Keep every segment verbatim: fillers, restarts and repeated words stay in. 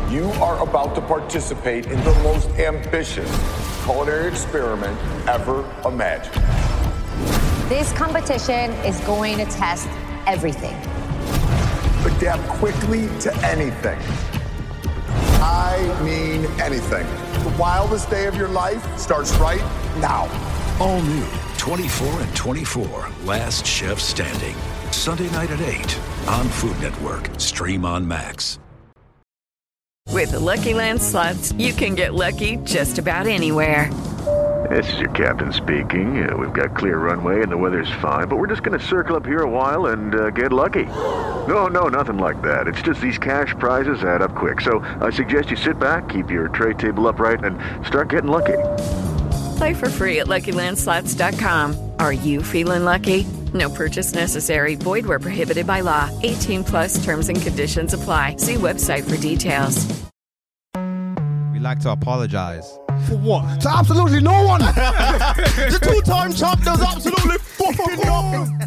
You are about to participate in the most ambitious culinary experiment ever imagined. This competition is going to test everything. Adapt quickly to anything. I mean anything. The wildest day of your life starts right now. All new twenty-four and twenty-four, Last Chef Standing. Sunday night at eight on Food Network. Stream on Max. With the Lucky Land Slots, you can get lucky just about anywhere. This is your captain speaking. Uh, we've got clear runway and the weather's fine, but we're just going to circle up here a while and uh, get lucky. No, no, nothing like that. It's just these cash prizes add up quick. So I suggest you sit back, keep your tray table upright, and start getting lucky. Play for free at Lucky Land Slots dot com. Are you feeling lucky? No purchase necessary. Void where prohibited by law. eighteen plus terms and conditions apply. See website for details. We like to apologize. For what? To absolutely no one. The two-time champ does absolutely fucking nothing.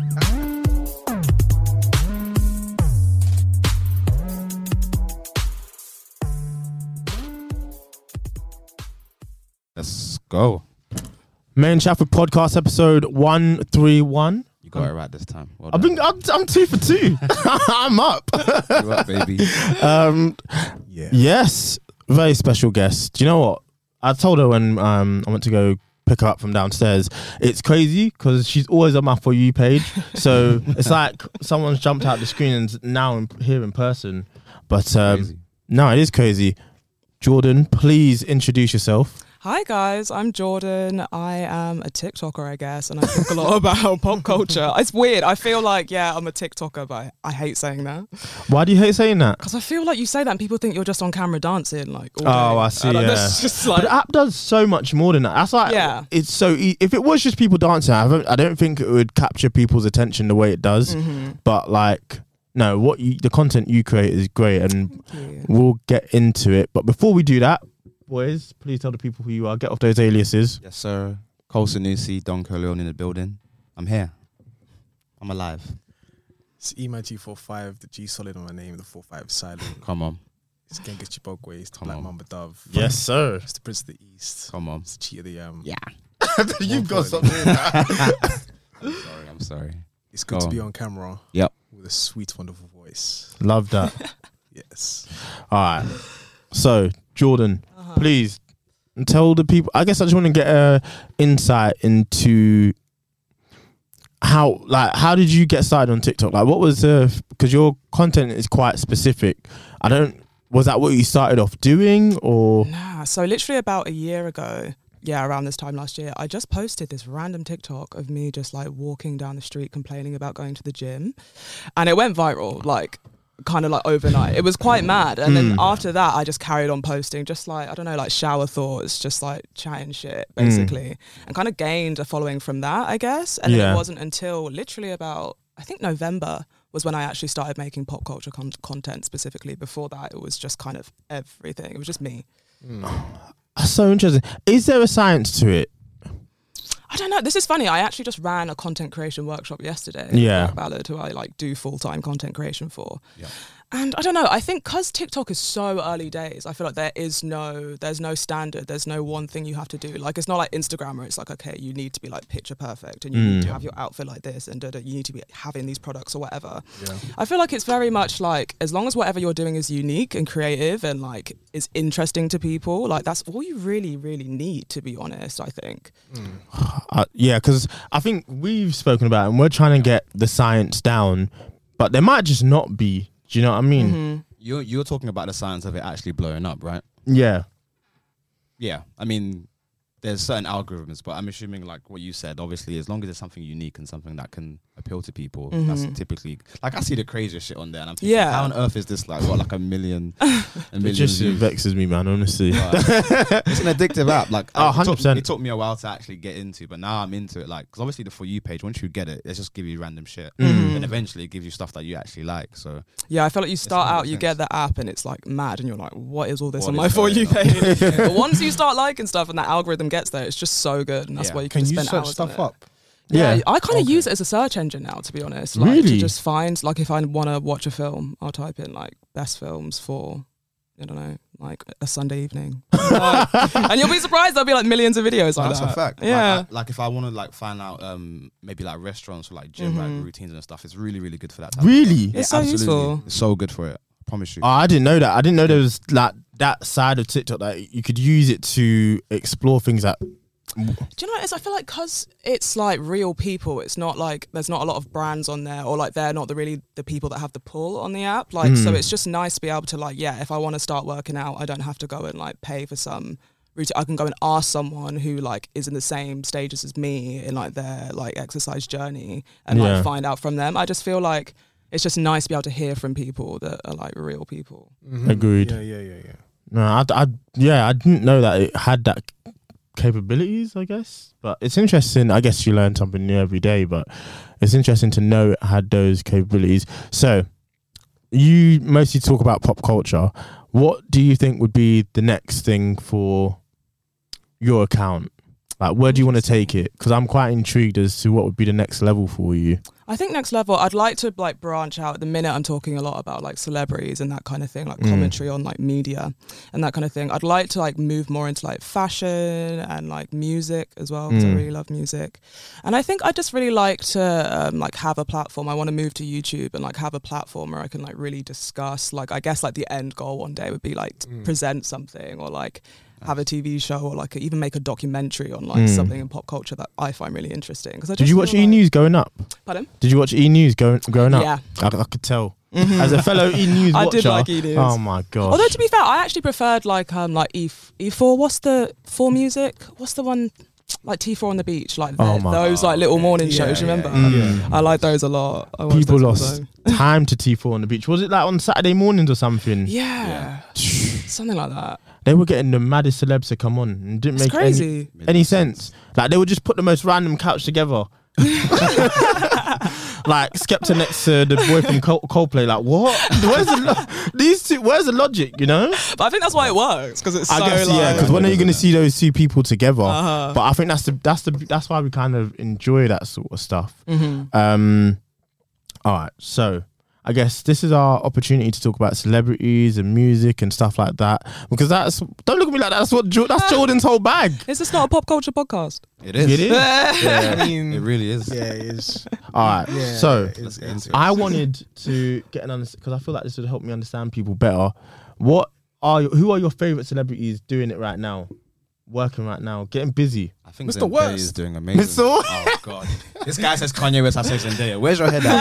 Let's go. Man Shafford podcast episode one thirty-one. You got it right this time. Well I've been, I'm, I'm two for two. I'm up. You up, baby. Um, Yeah. Yes, very special guest. Do you know what? I told her when um, I went to go pick her up from downstairs. It's crazy because she's always on my For You page. So it's like someone's jumped out the screen and now in, here in person. But um, no, it is crazy. Jordan, please introduce yourself. Hi guys, I'm Jordan. I am a TikToker, I guess, and I talk a lot about pop culture. It's weird. I feel like, yeah, I'm a TikToker, but I hate saying that. Why do you hate saying that? Because I feel like you say that and people think you're just on camera dancing. Like, all oh, day. I see, And yeah. that's just like, but the app does so much more than that. That's like, Yeah. it's so, e- if it was just people dancing, I don't, I don't think it would capture people's attention the way it does. Mm-hmm. But like, no, what you, the content you create is great and you. we'll get into it. But before we do that, boys, please tell the people who you are. Get off those aliases. Yes, sir. Cole Sanusi, Don Corleone in the building. I'm here. I'm alive. It's E M G forty-five, the G solid on my name, the forty-five silent. Come on. It's Genghis Chibokwe, it's the Come Black on. Mamba Dove. Yes, sir. It's the Prince of the East. Come on. It's the Cheat of the um. Yeah. You've got something. I'm sorry. I'm sorry. It's good Go to on. be on camera. Yep. With a sweet, wonderful voice. Love that. Yes. All right. So, Jordan, Uh-huh. please tell the people. I guess I just want to get a insight into how, like, how did you get started on TikTok? Like, what was the? Because your content is quite specific. I don't. Was that what you started off doing, or? Nah, so literally about a year ago, yeah, around this time last year, I just posted this random TikTok of me just like walking down the street complaining about going to the gym. And it went viral, like kind of like overnight. It was quite mad. And then Mm. after that, I just carried on posting just like, I don't know, like shower thoughts, just like chatting shit, basically. And kind of gained a following from that, I guess. And then Yeah. it wasn't until literally about, I think November was when I actually started making pop culture con- content specifically. Before that, it was just kind of everything. It was just me. That's so interesting. Is there a science to it? I don't know. This is funny. I actually just ran a content creation workshop yesterday. Yeah. At Ballard, who I like do full time content creation for. Yeah. And I don't know. I think because TikTok is so early days, I feel like there is no, there's no standard. There's no one thing you have to do. Like it's not like Instagram where it's like, okay, you need to be like picture perfect and you need to have your outfit like this and da, da, you need to be having these products or whatever. Yeah. I feel like it's very much like as long as whatever you're doing is unique and creative and like is interesting to people, like that's all you really, really need, to be honest, I think. Uh, yeah, because I think we've spoken about it and we're trying to get the science down, but there might just not be. Do you know what I mean? Mm-hmm. You're, you're talking about the science of it actually blowing up, right? Yeah. Yeah. I mean, there's certain algorithms, but I'm assuming like what you said, obviously, as long as it's something unique and something that can appeal to people, Mhm. that's typically, like I see the craziest shit on there and I'm thinking, Yeah. how on earth is this like, what, like a million, a It million just views? vexes me, man, honestly. But it's an addictive app. Like, Oh, it, took, one hundred percent. it took me a while to actually get into, but now I'm into it. Like, because obviously the For You page, once you get it, it's just give you random shit. Mhm. And eventually it gives you stuff that you actually like. So Yeah, I feel like you start one hundred out, you percent. get the app and it's like mad and you're like, what is all this What on is my For You going on? page? But once you start liking stuff and that algorithm gets there, it's just so good and that's Yeah. why you can, Can just you spend search hours stuff on it. up? Yeah, Yeah. I kind of Okay. use it as a search engine now, to be honest. Like, Really? To just find, like if I want to watch a film, I'll type in like best films for I don't know, like a Sunday evening. Like, and you'll be surprised, there'll be like millions of videos like That's that. a fact. Yeah. Like, I, like if I want to like find out um maybe like restaurants or like gym Mhm. like routines and stuff, it's really really good for that. Type Really? Of stuff. It's so absolutely. useful. It's so good for it. I promise you. Oh, I didn't know that. I didn't know there was like that side of TikTok that you could use it to explore things that. Do you know what it is? I feel like because it's like real people, it's not like there's not a lot of brands on there, or like they're not the really the people that have the pull on the app. Like, so Mm. it's just nice to be able to like, yeah, if I want to start working out, I don't have to go and like pay for some routine. I can go and ask someone who like is in the same stages as me in like their like exercise journey and Yeah. like find out from them. I just feel like it's just nice to be able to hear from people that are like real people. Mhm. Agreed. Yeah, yeah, yeah, yeah. No, I, I, yeah, I didn't know that it had that capabilities, I guess. But it's interesting. I guess you learn something new every day, but it's interesting to know it had those capabilities. So you mostly talk about pop culture. What do you think would be the next thing for your account? Like, where do you want to take it? Because I'm quite intrigued as to what would be the next level for you. I think next level, I'd like to like branch out. At the minute, I'm talking a lot about like celebrities and that kind of thing, like Mm. commentary on like media and that kind of thing. I'd like to like move more into like fashion and like music as well, because I Mm. really love music. And I think I just really like to um, like have a platform. I want to move to YouTube and like have a platform where I can like really discuss. Like, I guess like the end goal one day would be like to Mm. present something or like have a T V show or like even make a documentary on like Mm. something in pop culture that I find really interesting. Because Did you watch E News growing up? Pardon? Did you watch E News growing growing up? Yeah. I, I could tell. As a fellow E News I watcher, did like E! News. oh my god! Although to be fair, I actually preferred like um like E E four. What's the four music? What's the one like T four on the beach? Like Oh the, my those like little morning Yeah, shows. You yeah, remember? Mm. I like those a lot. I watched People those all lost the time. time to T four on the beach. Was it like on Saturday mornings or something? Yeah, something like that. They were getting the maddest celebs to come on and didn't It's make crazy. any, any sense. Like they would just put the most random couch together. Like Skepta next to the boy from Col- Coldplay. Like what? Where's the lo- these two? Where's the logic? You know? But I think that's why it works, because it's I so guess like, yeah. Because when are you going to see those two people together? Uh-huh. But I think that's the that's the that's why we kind of enjoy that sort of stuff. Mhm. Um. All right. So I guess this is our opportunity to talk about celebrities and music and stuff like that. Because that's don't look at me like that. That's what Jo- that's Jordan's whole bag. Is this not a pop culture podcast? It is. It is. Yeah, I mean, it really is. yeah, it is. All right. Yeah, So it is, Let's get it's- into it. I wanted to get an understanding because I feel like this would help me understand people better. What are your, who are your favorite celebrities doing it right now, working right now, getting busy? I think Mister Zendaya West. is doing amazing. Mister West. Oh god, this guy says Kanye West. I say Zendaya. Where's your head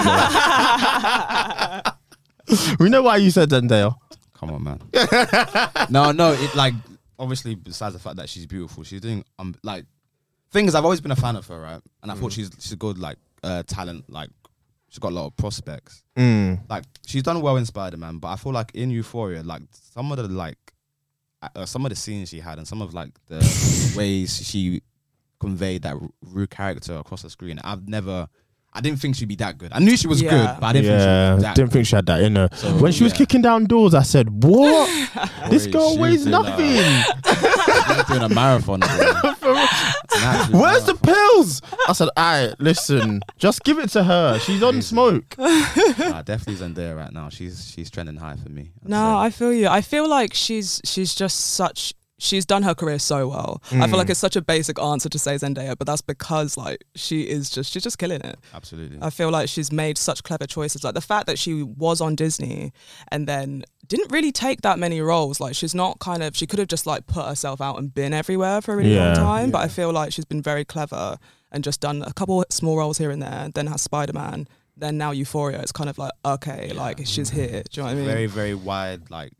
at, bro? We know why you said Zendaya. Come on, man. no, no. It like obviously besides the fact that she's beautiful, she's doing um like things. I've always been a fan of her, right? And I thought she's she's good like uh talent. Like she's got a lot of prospects. Mm. Like she's done well in Spider-Man, but I feel like in Euphoria, like some of the like uh, some of the scenes she had and some of like the ways she conveyed that rude character across the screen, I've never. I didn't think she'd be that good. I knew she was Yeah. good, but I didn't yeah, think she was that didn't think she had that in her. So, when she was yeah. kicking down doors, I said, "What? this Boy, girl she weighs was doing nothing. a- she was doing a marathon. bro. An actual Where's the marathon. pills?" I said, "Alright, listen, just give it to her. She's on smoke." Nah, definitely Zendaya right now. She's she's trending high for me. I'd No, say. I feel you. I feel like she's she's just such. She's done her career so well. I feel like it's such a basic answer to say Zendaya, but that's because like she is just she's just killing it. absolutely. I feel like she's made such clever choices. Like the fact that she was on Disney and then didn't really take that many roles. Like she's not kind of, she could have just like put herself out and been everywhere for a really Yeah. long time. But I feel like she's been very clever and just done a couple small roles here and there. Then has Spider-Man. Then now Euphoria. It's kind of like, okay, like she's here. Do you know what I mean? Very very wide like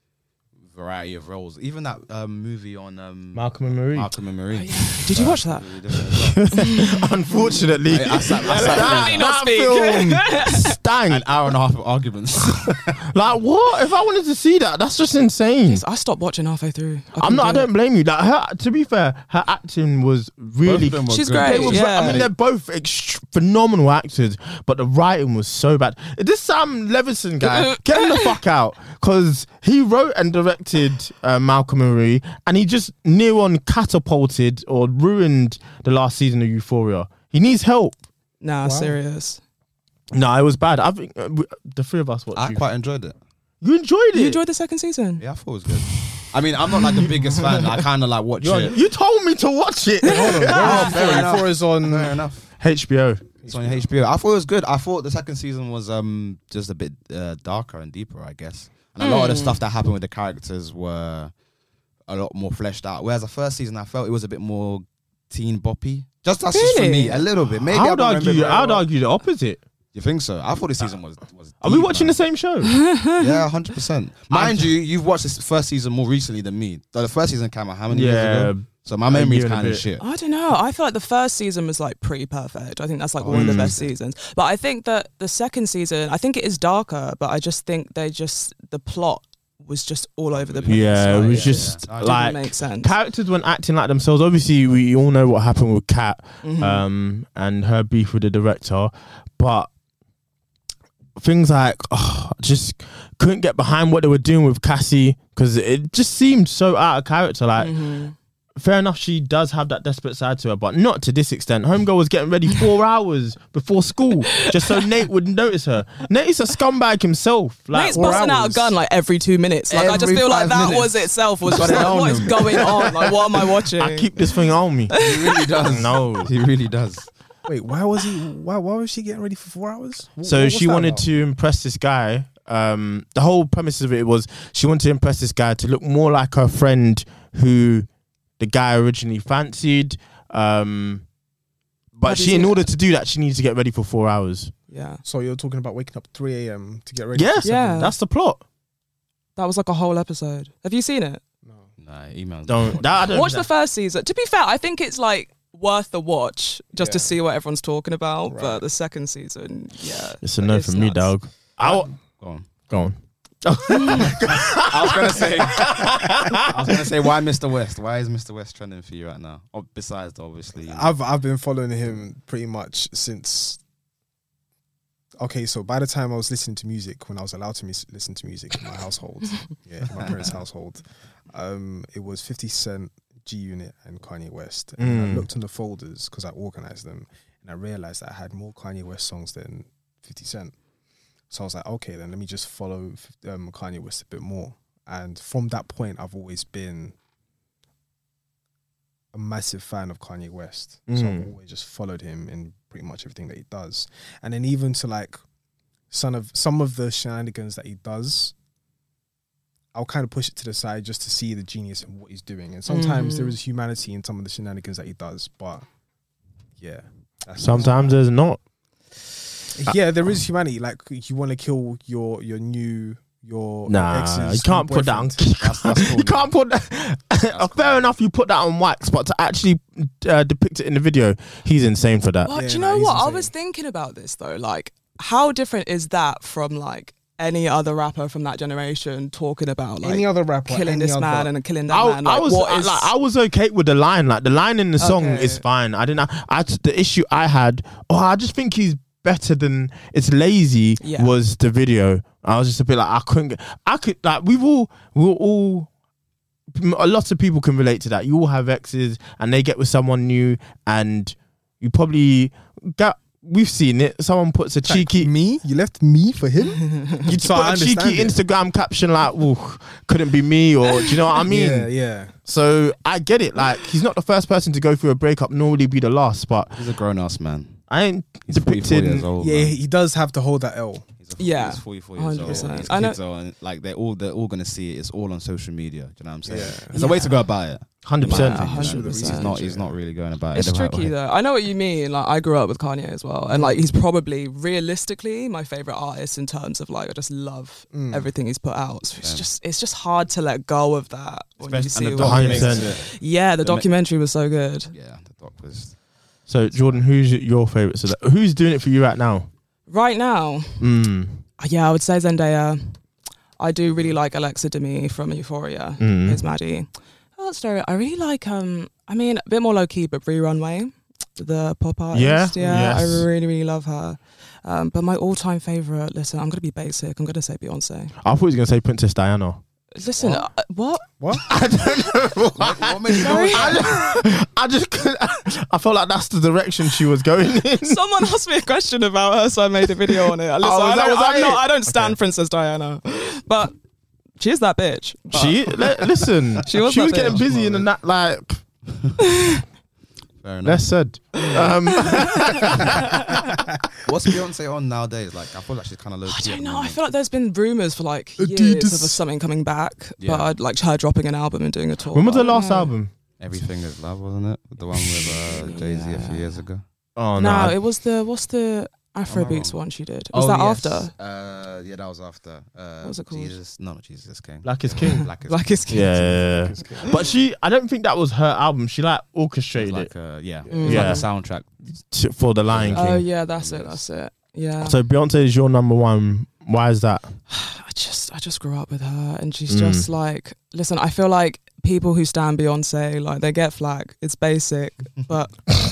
variety of roles. Even that um, movie on um, Malcolm and Marie. Malcolm and Marie. Did you watch that? Really different as well. Unfortunately, I, I sat, I sat that, through not that speak. film stank. an hour and a half of arguments. Like what? If I wanted to see that, that's just insane. I stopped watching halfway through. I I'm couldn't not. I do it. don't blame you. Like her, to be fair, her acting was really. Both of them were She's good. great, They were- yeah. I mean, they're both ext- phenomenal actors, but the writing was so bad. This Sam Levinson guy, get him the fuck out, because he wrote and directed uh, Malcolm and Marie, and he just near on catapulted or ruined the last season of Euphoria. He needs help. Nah, serious. No, it was bad. I think uh, we, the three of us watched. I Euph- quite enjoyed it. You enjoyed it. You enjoyed the second season? Yeah, I thought it was good. I mean, I'm not like the biggest fan. I kind of like watch You're- it. You told me to watch it. Hold on. Oh, fair enough. twenty-four is on. Fair enough. H B O. It's on H B O. I thought it was good. I thought the second season was um just a bit uh, darker and deeper, I guess. And a lot of the stuff that happened with the characters were a lot more fleshed out. Whereas the first season, I felt it was a bit more teen boppy. Just that's just for Really? me, a little bit. Maybe I I would don't remember argue. very I would well. argue the opposite. You think so? I thought the season was was. Are we deep, watching man. the same show? Yeah, one hundred percent. Mind you, you've watched this first season more recently than me. So the first season came out how many Yeah, years ago? So my a memory is year and a kind of bit. shit. I don't know. I feel like the first season was like pretty perfect. I think that's like one of the best seasons. But I think that the second season, I think it is darker, but I just think they just, the plot was just all over the place. Yeah, it Like, was just yeah. didn't like make sense. characters weren't acting like themselves. Obviously, we all know what happened with Kat Mhm. um, and her beef with the director, but things like oh, just couldn't get behind what they were doing with Cassie because it just seemed so out of character. Like, Mhm. fair enough, she does have that desperate side to her, but not to this extent. Homegirl was getting ready four hours before school just so Nate would notice her. Nate's a scumbag himself. Like, Nate's four busting out a hours. gun like every two minutes. Like I just Every feel like five that minutes. was itself was Got just it like, on what is him. going on? Like what am I watching? I keep this thing on me. He really does. No. He really does. Wait, why was he? Why? Why was she getting ready for four hours? Wh- So what- what's she that wanted about? to impress this guy. Um, the whole premise of it was she wanted to impress this guy to look more like her friend who the guy originally fancied. Um, but Have you she, in seen order it? to do that, she needed to get ready for four hours. Yeah. So you're talking about waking up three a.m. to get ready? Yeah, for seven? Yeah. that's the plot. That was like a whole episode. Have you seen it? Nah, emails. Don't that, I don't Watch the first season. To be fair, I think it's like worth the watch just to Yeah. see what everyone's talking about. Right. But the second season, yeah. It's a no it's from me, nuts. dog. I'll Go on. go on. I was gonna say. I was gonna say why Mister West? Why is Mister West trending for you right now? Oh, besides, obviously. You know. I've I've been following him pretty much since. Okay, so by the time I was listening to music, when I was allowed to mis- listen to music in my household, yeah, in my parents' household, um, it was fifty Cent, G Unit, and Kanye West. And Mm. I looked in the folders because I organized them, and I realized that I had more Kanye West songs than fifty Cent. So I was like, okay, then let me just follow um, Kanye West a bit more. And from that point, I've always been a massive fan of Kanye West. So I've Mm. always just followed him in pretty much everything that he does. And then even to like some of some of the shenanigans that he does, I'll kind of push it to the side just to see the genius in what he's doing. And sometimes Mhm. there is humanity in some of the shenanigans that he does, but yeah. that's- Sometimes there's not. yeah, there is humanity. Like you want to kill your your new your Nah, ex's you can't put that on. boyfriend. That's- that's cool, You can't put that. Uh, Fair enough, you put that on wax, but to actually uh, depict it in the video, he's insane for that. Well, Yeah, do you nah, know he's what? I insane. was thinking about this though. Like, how different is that from like any other rapper from that generation talking about like Any other rapper, killing any this other- man and killing that I, man? Like, I was what I, is- like, I was okay with the line. Like the line in the song Okay. is fine. I didn't. I just, the issue I had. Oh, I just think he's better than it's lazy. Yeah. Was the video? I was just a bit like I couldn't. Get, I could like we've all we are all. A lot of people can relate to that. You all have exes, and they get with someone new, and you probably got. We've seen it. Someone puts a cheeky. me. You left me for him. You So put I a cheeky understand it. Instagram caption like, "Ooh, couldn't be me," or do you know what I mean? Yeah, yeah. So I get it. Like he's not the first person to go through a breakup, nor will he be the last. But He's a grown ass man. I ain't He's forty-four years depicting. old. Yeah, man. he does have to hold that L. He's a, Yeah, he's forty-four years one hundred old. percent. His I know- kids are on- like they're all they're all gonna see it. It's all on social media. Do you know what I'm saying? Yeah. There's a way to go about it. Hundred Yeah, percent. one hundred He's percent. not. He's not really going about It's it. the right tricky way. though. I know what you mean. Like I grew up with Kanye as well, and like he's probably realistically my favorite artist in terms of like I just love Mm. everything he's put out. So it's Yeah. just it's just hard to let go of that when you see. And the what documentary he makes makes. it. Yeah, the the ma- documentary was so good. Yeah, the doc was. So Jordan, who's your favorite? So that, who's doing it for you right now? Right now, Mm. yeah, I would say Zendaya. I do really like Alexa Demi from Euphoria. Mm. It's Maddie. Oh, sorry. I really like. Um, I mean, a bit more low key, but Brie Runway, the pop artist. Yeah, yeah, yes. I really, really love her. Um, but my all-time favorite. Listen, I'm gonna be basic. I'm gonna say Beyonce. I thought he was gonna say Princess Diana. Listen, uh, what? What? I don't know. What, what made you go with that? I, I just couldn't- I felt like that's the direction she was going in. Someone asked me a question about her, so I made a video on it. Listen, Oh, was I, that- don't, was that I'm not, it? I don't stand Princess Diana, but she is that bitch. But She li- listen. She was she was that getting bitch. busy in the night. Like Fair enough. less said. Um, What's Beyonce on nowadays? Like, I feel like she's kind of low. I don't know. I feel like there's been rumors for like years of something coming back, Yeah. but I'd like her dropping an album and doing a tour. when was I her don't last know. album? Everything Is Love, wasn't it? The one with uh, Jay Z a few years ago. Oh No, no. it was the what's the Afrobeats wrong? one she did? Was Oh, that yes. after? Uh, yeah, that was after. Uh, What was it called? Jesus, no, not Jesus King. Black is King. Black is Black is King. Yeah, yeah, yeah. But she, I don't think that was her album. She like It was orchestrated like it a, yeah, Mm. it was Yeah. like a soundtrack. to- for the Lion King. Oh yeah, that's it. That's it. Yeah. So Beyonce is your number one. Why is that? I just I just grew up with her, and she's Mm. just like, listen, I feel like people who stand Beyonce, like they get flack. It's basic, but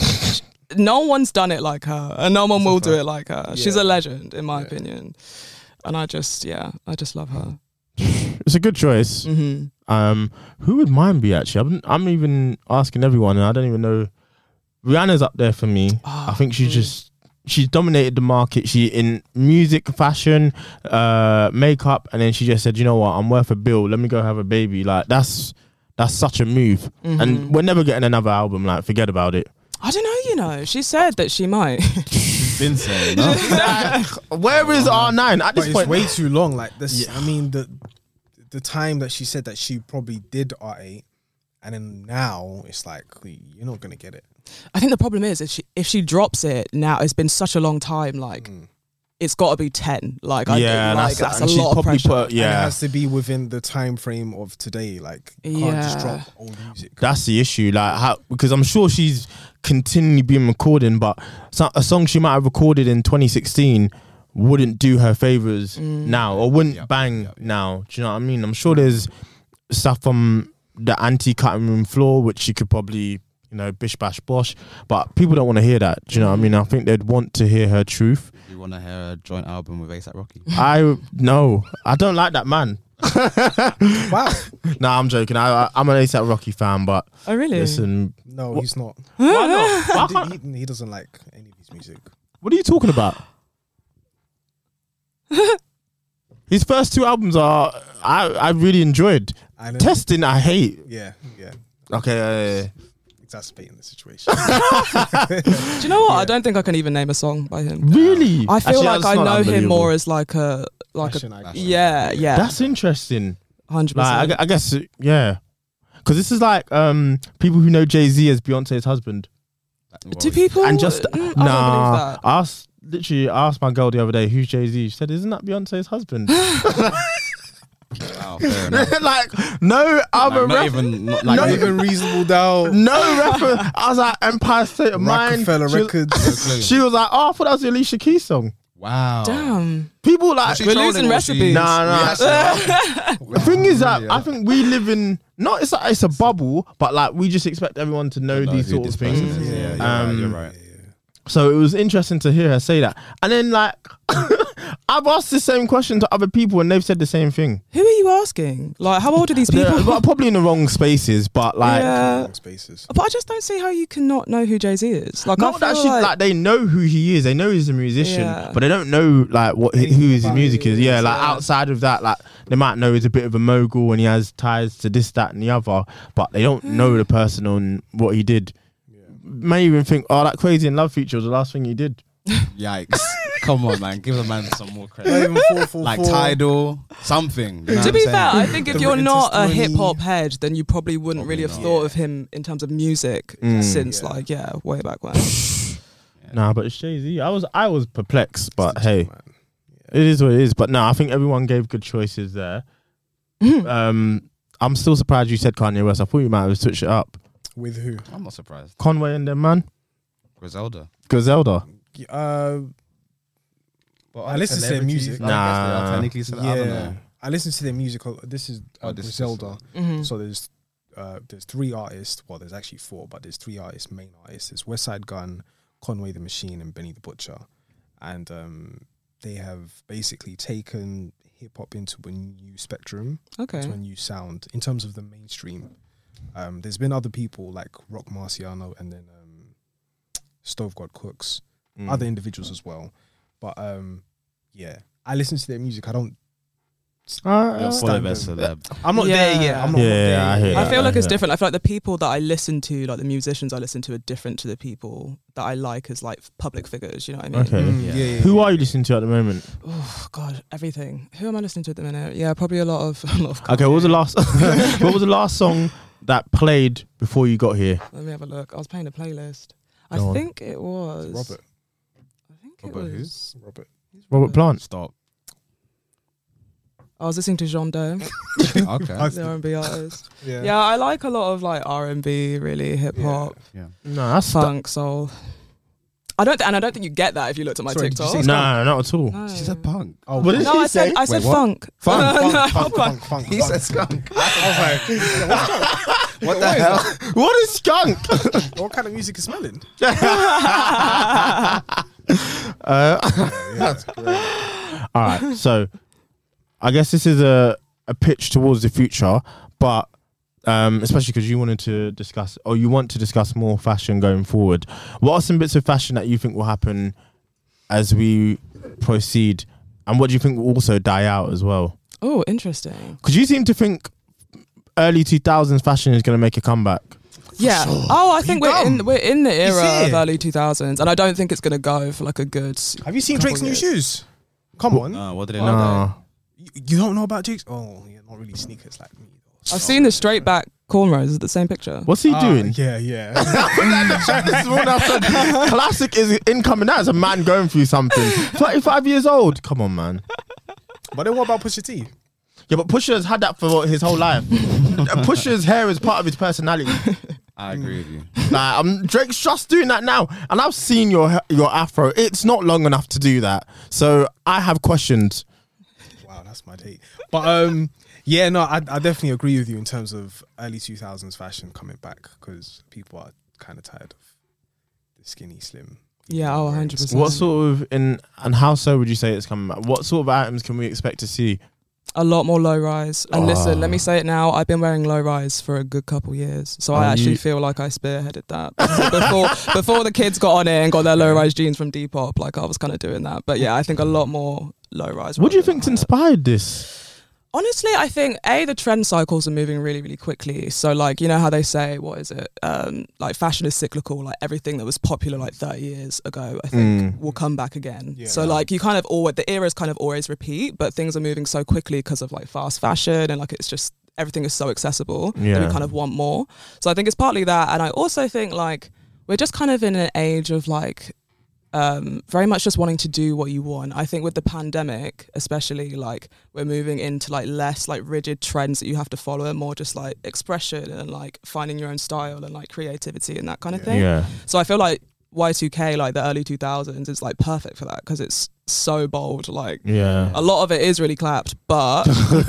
no one's done it like her, and no one will do it like her. She's a legend, in my Yeah. opinion, and I just yeah, I just love her. It's a good choice. hmm Um, who would mine be actually? I'm, I'm even asking everyone, and I don't even know. Rihanna's up there for me. Oh, I think she's mm. just she's dominated the market. She in music, fashion, uh, makeup, and then she just said, you know what, I'm worth a bill. Let me go have a baby. Like that's that's such a move. Mhm. And we're never getting another album. Like forget about it. I don't know. You know, she said that she might. Been saying, no? Like, where is R nine at But this it's point? way too long. Like this, Yeah. I mean the the time that she said that she probably did R eight, and then now it's like you're not gonna get it. I think the problem is if she if she drops it now, it's been such a long time. Like it's got to be ten. Like I Yeah, think, like, that's- that's, and a she's lot of probably pressure. put- And it Yeah. has to be within the time frame of today. Like you can't just Yeah. drop old music. That's the issue, like how because I'm sure she's continually been recording, but so, a song she might have recorded in twenty sixteen wouldn't do her favors Mm. now, or wouldn't Yeah, bang yeah, yeah. now. Do you know what I mean? I'm sure there's stuff from the anti-cutting room floor which she could probably, you know, bish bash bosh, but people don't want to hear that. Do you know what I mean? I think they'd want to hear her truth. You want to hear a joint album with A$AP Rocky? I no, I don't like that man. Wow. Nah, I'm joking. I, I I'm an A$AP Rocky fan, but Oh really? listen, No, What? he's not. why not? Why He, can't- he, he doesn't like any of his music. What are you talking about? His first two albums are I, I really enjoyed. I know. Testing I hate. Yeah, yeah. Okay, yeah, yeah, Exacerbating the situation. Do you know what? I don't think I can even name a song by him. yeah. Really? I feel Actually, like that's I not know him unbelievable. more as like a like Fashion a icon. yeah yeah That's interesting. hundred Like I, percent. gu- I guess uh, yeah, because this is like um people who know Jay Z as Beyonce's husband, Do people and just Mm, I don't nah. believe that. I asked literally I asked my girl the other day who's Jay Z. She said, "Isn't that Beyonce's husband?" Wow, fair enough. Like no other Like, not ref- even, not, like, Not not even Reasonable Doubt. no reference. I was like Empire State of Mind. Rockefeller She was- Records. She was like, "Oh, I thought that was the Alicia Keys song." Wow. Damn. People like Was she We're trolling losing or was she- recipes. Nah, nah. Yeah, The thing is that Really, I yeah. think we live in not it's like it's a bubble, but like we just expect everyone to know, know these who sort this of person things. is. Yeah, you're Um, right, you're right. So it was interesting to hear her say that. And then like I've asked the same question to other people and they've said the same thing. Who are you asking? Like, how old are these people? They're probably in the wrong spaces, but like yeah. Wrong spaces. But I just don't see how you can not know who Jay Z is. Like, I not that feel she, like, like, they know who he is. They know he's a musician, Yeah. but they don't know like what who Anything his about music who is. he Yeah, is, like yeah. outside of that, like they might know he's a bit of a mogul and he has ties to this, that, and the other, but they don't know the person on what he did. May even think, oh, that Crazy in Love feature was the last thing he did. Yikes. Come on, man. Give the man some more Not credit. even four, four, Like four. Tidal, something. You know to what be I'm fair, saying? I think if The you're written not a testimony. hip hop head, then you probably wouldn't Probably really have not. thought Yeah. of him in terms of music Mm. since, Yeah. like, yeah, way back when. Nah, but it's Jay Z. I was I was perplexed, but hey, Man. it is what it is. But no, I think everyone gave good choices there. um, I'm still surprised you said Kanye West. I thought you might have switched it up. With who? I'm not surprised. Conway and them man, Griselda. Griselda. Uh, But I listen to their music. I guess they are Nah. technically cele- I don't yeah, know. I listen to their music. This is uh, Oh, this is- Griselda. Mhm. So there's uh, there's three artists. Well, there's actually four, but there's three artists, main artists. There's Westside Gun, Conway the Machine, and Benny the Butcher. And um, they have basically taken hip hop into a new spectrum, Okay. into a new sound in terms of the mainstream. Um, there's been other people like Rock Marciano and then um, Stove God Cooks, Mm. other individuals as well. But um, yeah, I listen to their music. I don't. Uh, You're stand full of them. celeb. I'm not Yeah. there yet. I'm not, Yeah, not there I yet. hear I that, feel I like it's hear different. I feel like the people that I listen to, like the musicians I listen to, are different to the people that I like as like public figures. You know what I mean? Okay. Mm, Yeah. yeah, yeah, Who yeah. are you listening to at the moment? Oh God, everything. Who am I listening to at the minute? Yeah, probably a lot of. A lot of Okay, what was the Kanye. last? What was the last song that played before you got here? Let me have a look. I was playing a playlist. I Go on. think it was Robert. I think Robert it who? was. Robert. Robert Plant. Stop. I was listening to Jean Doe, Okay. the R and B artist. Yeah. Yeah, I like a lot of like R and B, really hip hop, Yeah. No, that's funk, soul. I don't, th- and I don't think you get that if you looked at my Sorry, did you TikTok. say no, not at all. No. She said punk. Oh, What did No, she I said say? I said Wait, what? funk. funk, No, funk, not funk, funk. funk, funk. He said skunk. I was like, What the hell? What is skunk? what kind of music is smelling? Uh, That's great. all right, so I guess this is a, a pitch towards the future, but um, especially because you wanted to discuss, or you want to discuss more fashion going forward. What are some bits of fashion that you think will happen as we proceed, and what do you think will also die out as well? Oh, interesting. Because you seem to think early two thousands fashion is going to make a comeback. Yeah. Oh, I think You we're in dumb. we're in the He's era of here. early two thousands, and I don't think it's gonna go for like a good. Have you seen couple Drake's new years. shoes? Come on. Uh, what did they Oh, know? Nah. You, you don't know about Drake's? Oh, yeah, not really sneakers like me. though. I've seen the straight back cornrows. Is it the same picture? What's he Ah, doing? Yeah, yeah. Classic is incoming. That is a man going through something. twenty-five years old. Come on, man. But then what about Pusha T? Yeah, but Pusha's had that for his whole life. Pusha's hair is part of his personality. I agree with you. Like, um, Drake's just doing that now, and I've seen your your afro. It's not long enough to do that. So I have questions. Wow, that's my take. But um, yeah, no, I, I definitely agree with you in terms of early two thousands fashion coming back because people are kind of tired of the skinny, slim. Yeah, oh, one hundred percent. What sort of in and how so would you say it's coming back? What sort of items can we expect to see? A lot more low rise. And listen, let me Oh. say it now. I've been wearing low rise for a good couple years, so I Are actually you- feel like I spearheaded that before before the kids got on it and got their low rise jeans from Depop. Like I was kind of doing that, but yeah, I think a lot more low rise. What do you rather than think's high. inspired this? Honestly, I think a the trend cycles are moving really, really quickly. So, like you know how they say, what is it? Um, like fashion is cyclical. Like everything that was popular like thirty years ago, I think Mm. will come back again. Yeah. So, like you kind of always the eras kind of always repeat, but things are moving so quickly because of like fast fashion and like it's just everything is so accessible. that Yeah. we kind of want more. So I think it's partly that, and I also think like we're just kind of in an age of like. Um, very much just wanting to do what you want. I think with the pandemic, especially, like we're moving into like less like rigid trends that you have to follow, and more just like expression and like finding your own style and like creativity and that kind of thing. Yeah. So I feel like Y two K, like the early two thousands, is like perfect for that because it's so bold. Like Yeah. a lot of it is really clapped, but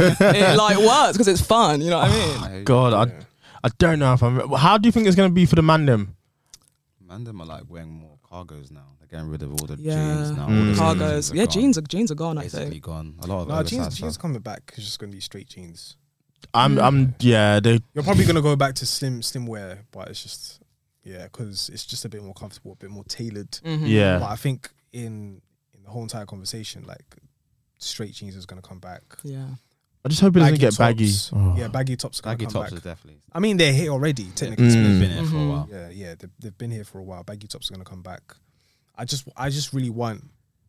it like works because it's fun. You know what I mean? God, I, I don't know if I'm. How do you think it's going to be for the man them? Man, them are like wearing more cargos now. They're getting rid of all the Yeah, jeans now. Mm. All the cargos. are Yeah, gone. jeans are jeans are gone. I Basically think. gone. A lot of No, oversized jeans, stuff. jeans coming back. It's just gonna be straight jeans. I'm. I'm. Yeah. They. You're probably gonna go back to slim, slim wear, but it's just yeah, because it's just a bit more comfortable, a bit more tailored. Mhm. Yeah. But I think in in the whole entire conversation, like straight jeans is gonna come back. Yeah. I just hope it doesn't get baggy. tops. Oh. Yeah, baggy tops are gonna Baggy come tops back. is definitely. I mean, they're here already. Technically, Mm. They've been here for a Mhm. while. yeah, yeah, they've, they've been here for a while. Baggy tops are gonna come back. I just, I just really want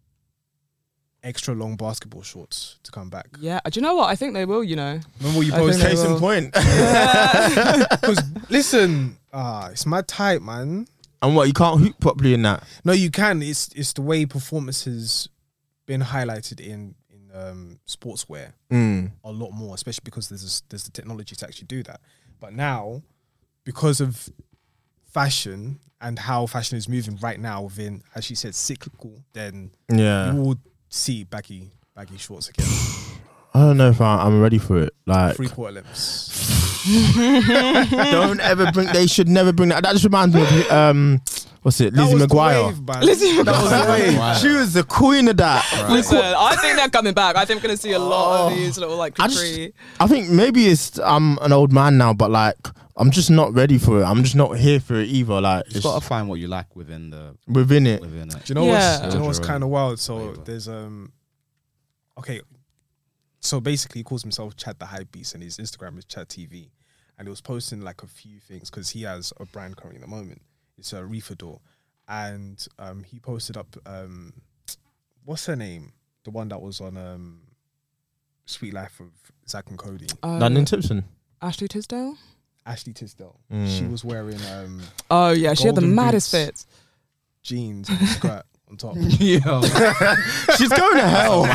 extra long basketball shorts to come back. Yeah. Do you know what? I think they will. You know. Remember what you I think posted? they Case in will. point. Because listen, ah, it's my type, man. And what, you can't hoop properly in that? No, you can. It's it's the way performance has been highlighted in in um, sportswear Mm. a lot more, especially because there's a, there's the technology to actually do that. But now, because of fashion and how fashion is moving right now, within, as she said, cyclical, then Yeah. you will see baggy baggy shorts again, I don't know if I, I'm ready for it. Like, three quarter lengths. don't ever bring. They should never bring that. That just reminds me of um, what's it, That Lizzie was the McGuire. wave, man. Lizzie That was the wave. Wow. She was the queen of that. Listen, I think they're coming back. I think we're gonna see a lot of Oh. these little like I just, Capri. I think maybe it's I'm an old man now, but like I'm just not ready for it. I'm just not here for it either. Like You've it's got to find what you like within the within it. within it. Do you know Yeah. what's do you know what's Cultural kind of wild? So flavor. there's um, okay, so basically he calls himself Chad the Hype Beast, and his Instagram is Chad T V, and he was posting like a few things because he has a brand currently at the moment. It's a Reefer Door, and um, he posted up um, what's her name? The one that was on um, Sweet Life of Zach and Cody, Um, London Tipson. Ashley Tisdale. Ashley Tisdale. Mm. She was wearing um, Oh yeah, she had the Golden maddest boots. fits. jeans and a skirt on top. Yo. She's going to hell.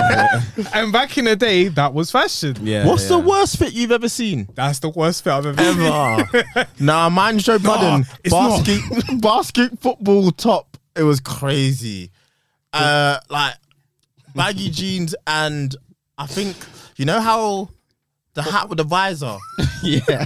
And back in the day, that was fashion. Yeah. What's the yeah. worst fit you've ever seen? That's the worst fit I've ever seen. Ever. Nah, mine's Joe Budden. it's not. Basket, basket football top. It was crazy. Uh, like baggy jeans, and I think you know how the hat with the visor. Yeah.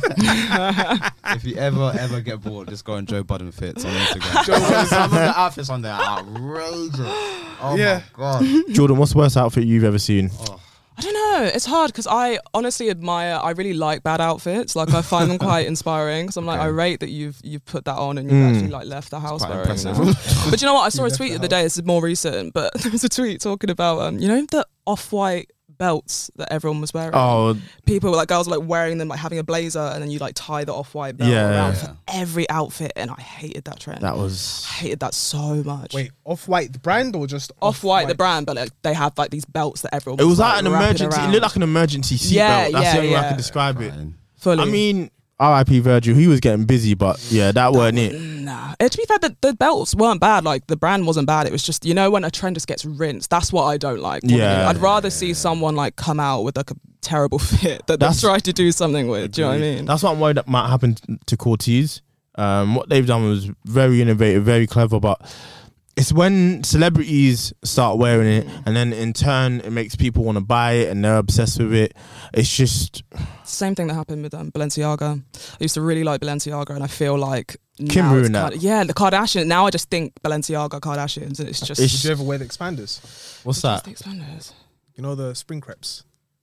If you ever ever get bored, just go on Joe Budden fits on Instagram. Some of the outfits on there are outrageous. Oh Yeah. my god. Jordan, what's the worst outfit you've ever seen? I don't know. It's hard because I honestly admire. I really like bad outfits. Like I find them quite inspiring. Because I'm like, I rate that you've you've put that on and you've Mm. actually like left the house quite wearing impressive. that. But you know what? I saw a left tweet the the other day. This is more recent, but there was a tweet talking about um, you know, the off-white belts that everyone was wearing. Oh, People were like girls were like wearing them, like having a blazer, and then you like tie the off-white belt Yeah, around yeah. for every outfit, and I hated that trend. that was. I hated that so much. Wait, Off-White the brand or just Off-White, the brand, but like they have like these belts that everyone. It was like, like an wrapping emergency. It around. looked like an emergency seatbelt. Yeah, That's yeah, the only way I yeah. can describe it. Fully. I mean, R I P Virgil. He was getting busy, but yeah, that weren't it. Nah. Uh, to be fair, the, the belts weren't bad. Like the brand wasn't bad. It was just, you know, when a trend just gets rinsed, that's what I don't like. more than Yeah. anything. I'd rather see someone like come out with like a terrible fit that they That's- try to do something with. Do you know what I mean? That's what I'm worried that might happen to Cortez. Um, what they've done was very innovative, very clever, but it's when celebrities start wearing it, and then in turn it makes people want to buy it, and they're obsessed with it. It's just Same thing that happened with um, Balenciaga. I used to really like Balenciaga, and I feel like Kim now it's ruined that. kind of- yeah, the Kardashians. Now I just think Balenciaga Kardashians, and it's just It's- Did you ever wear the expanders? what's just that? the expanders. You know the spring crepes?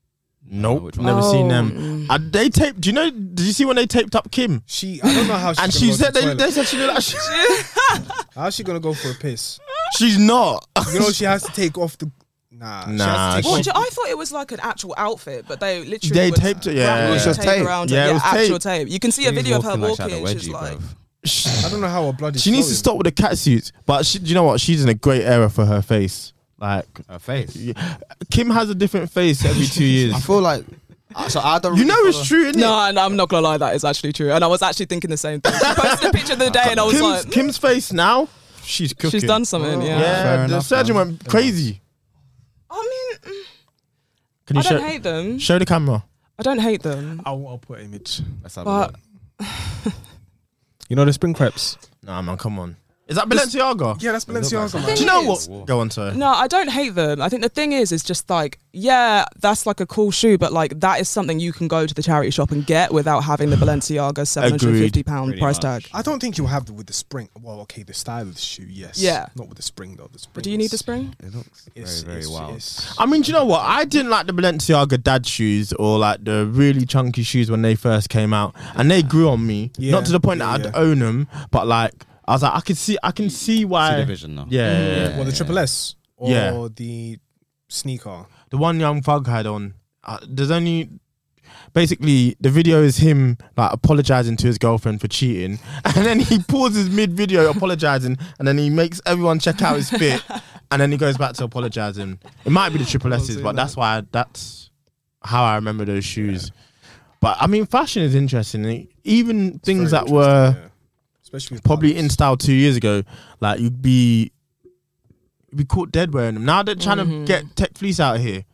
Nope, which one? never seen Oh, them. mm. Uh, they taped. Do you know? Did you see when they taped up Kim? She, I don't know how she's And gonna she go said to the they, toilet. they said she looked like she, How's she gonna go for a piss? she's not. You know she has to take off the. Nah, she Nah, has to take Well, off. do you- I thought it was like an actual outfit, but they literally They would taped it, wrap yeah. the It was just tape tape. around Yeah, it. it Yeah, was actual tape. tape. You can see a She's video of her walking like she walking. had a she's wedgie, like, bruv. I don't know how her blood is. She needs to flowing. stop with the cat suits. But she, do you know what? She's in a great era for her face. Like Her face. yeah. Kim has a different face every two years. I feel like uh, so I don't. You really know it's follow- true, innit? no, no, I'm not gonna lie, that is actually true. And I was actually thinking the same thing. She posted a picture the other day, and I was Kim's, like, Kim's face now, she's cooking. she's done something. Oh, Yeah. Yeah, Fair the enough, surgeon man. went crazy. I mean, mm, Can I you don't show, hate them. show the camera? I don't hate them. I'll, I'll put an image. Let's have a But look. You know the spring crepes? Nah, man, come on. Is that Balenciaga? Yeah, that's Balenciaga. like man. Do you know Thing is- what? Go on, sorry. No, I don't hate them. I think the thing is, is just like, yeah, that's like a cool shoe, but like that is something you can go to the charity shop and get without having the Balenciaga seven hundred fifty pound Pretty price much. tag. I don't think you'll have the with the spring. Well, okay, the style of the shoe, yes. Yeah. Not with the spring though. The spring. But do you need the is- spring? It looks It's, very, very it's, wild. it's- I mean, do you know what? I didn't like the Balenciaga dad shoes or like the really chunky shoes when they first came out, and they grew on me. Yeah, Not to the point yeah, that I'd yeah. own them, but like I was like, I can see, I can see why. See the vision now. Yeah, yeah, yeah. well, the triple S or Yeah. the sneaker. The one Young Thug had on. Uh, there's only basically the video is him like apologizing to his girlfriend for cheating, and then he pauses mid video apologizing, and then he makes everyone check out his fit, and then he goes back to apologizing. It might be the triple S's, but that's why that's how I remember those shoes. But I mean, fashion is interesting. Even It's things very that were interesting, yeah. Especially with probably partners. in style two years ago, like you'd be you'd be caught dead wearing them. Now they're trying to get tech fleece out here.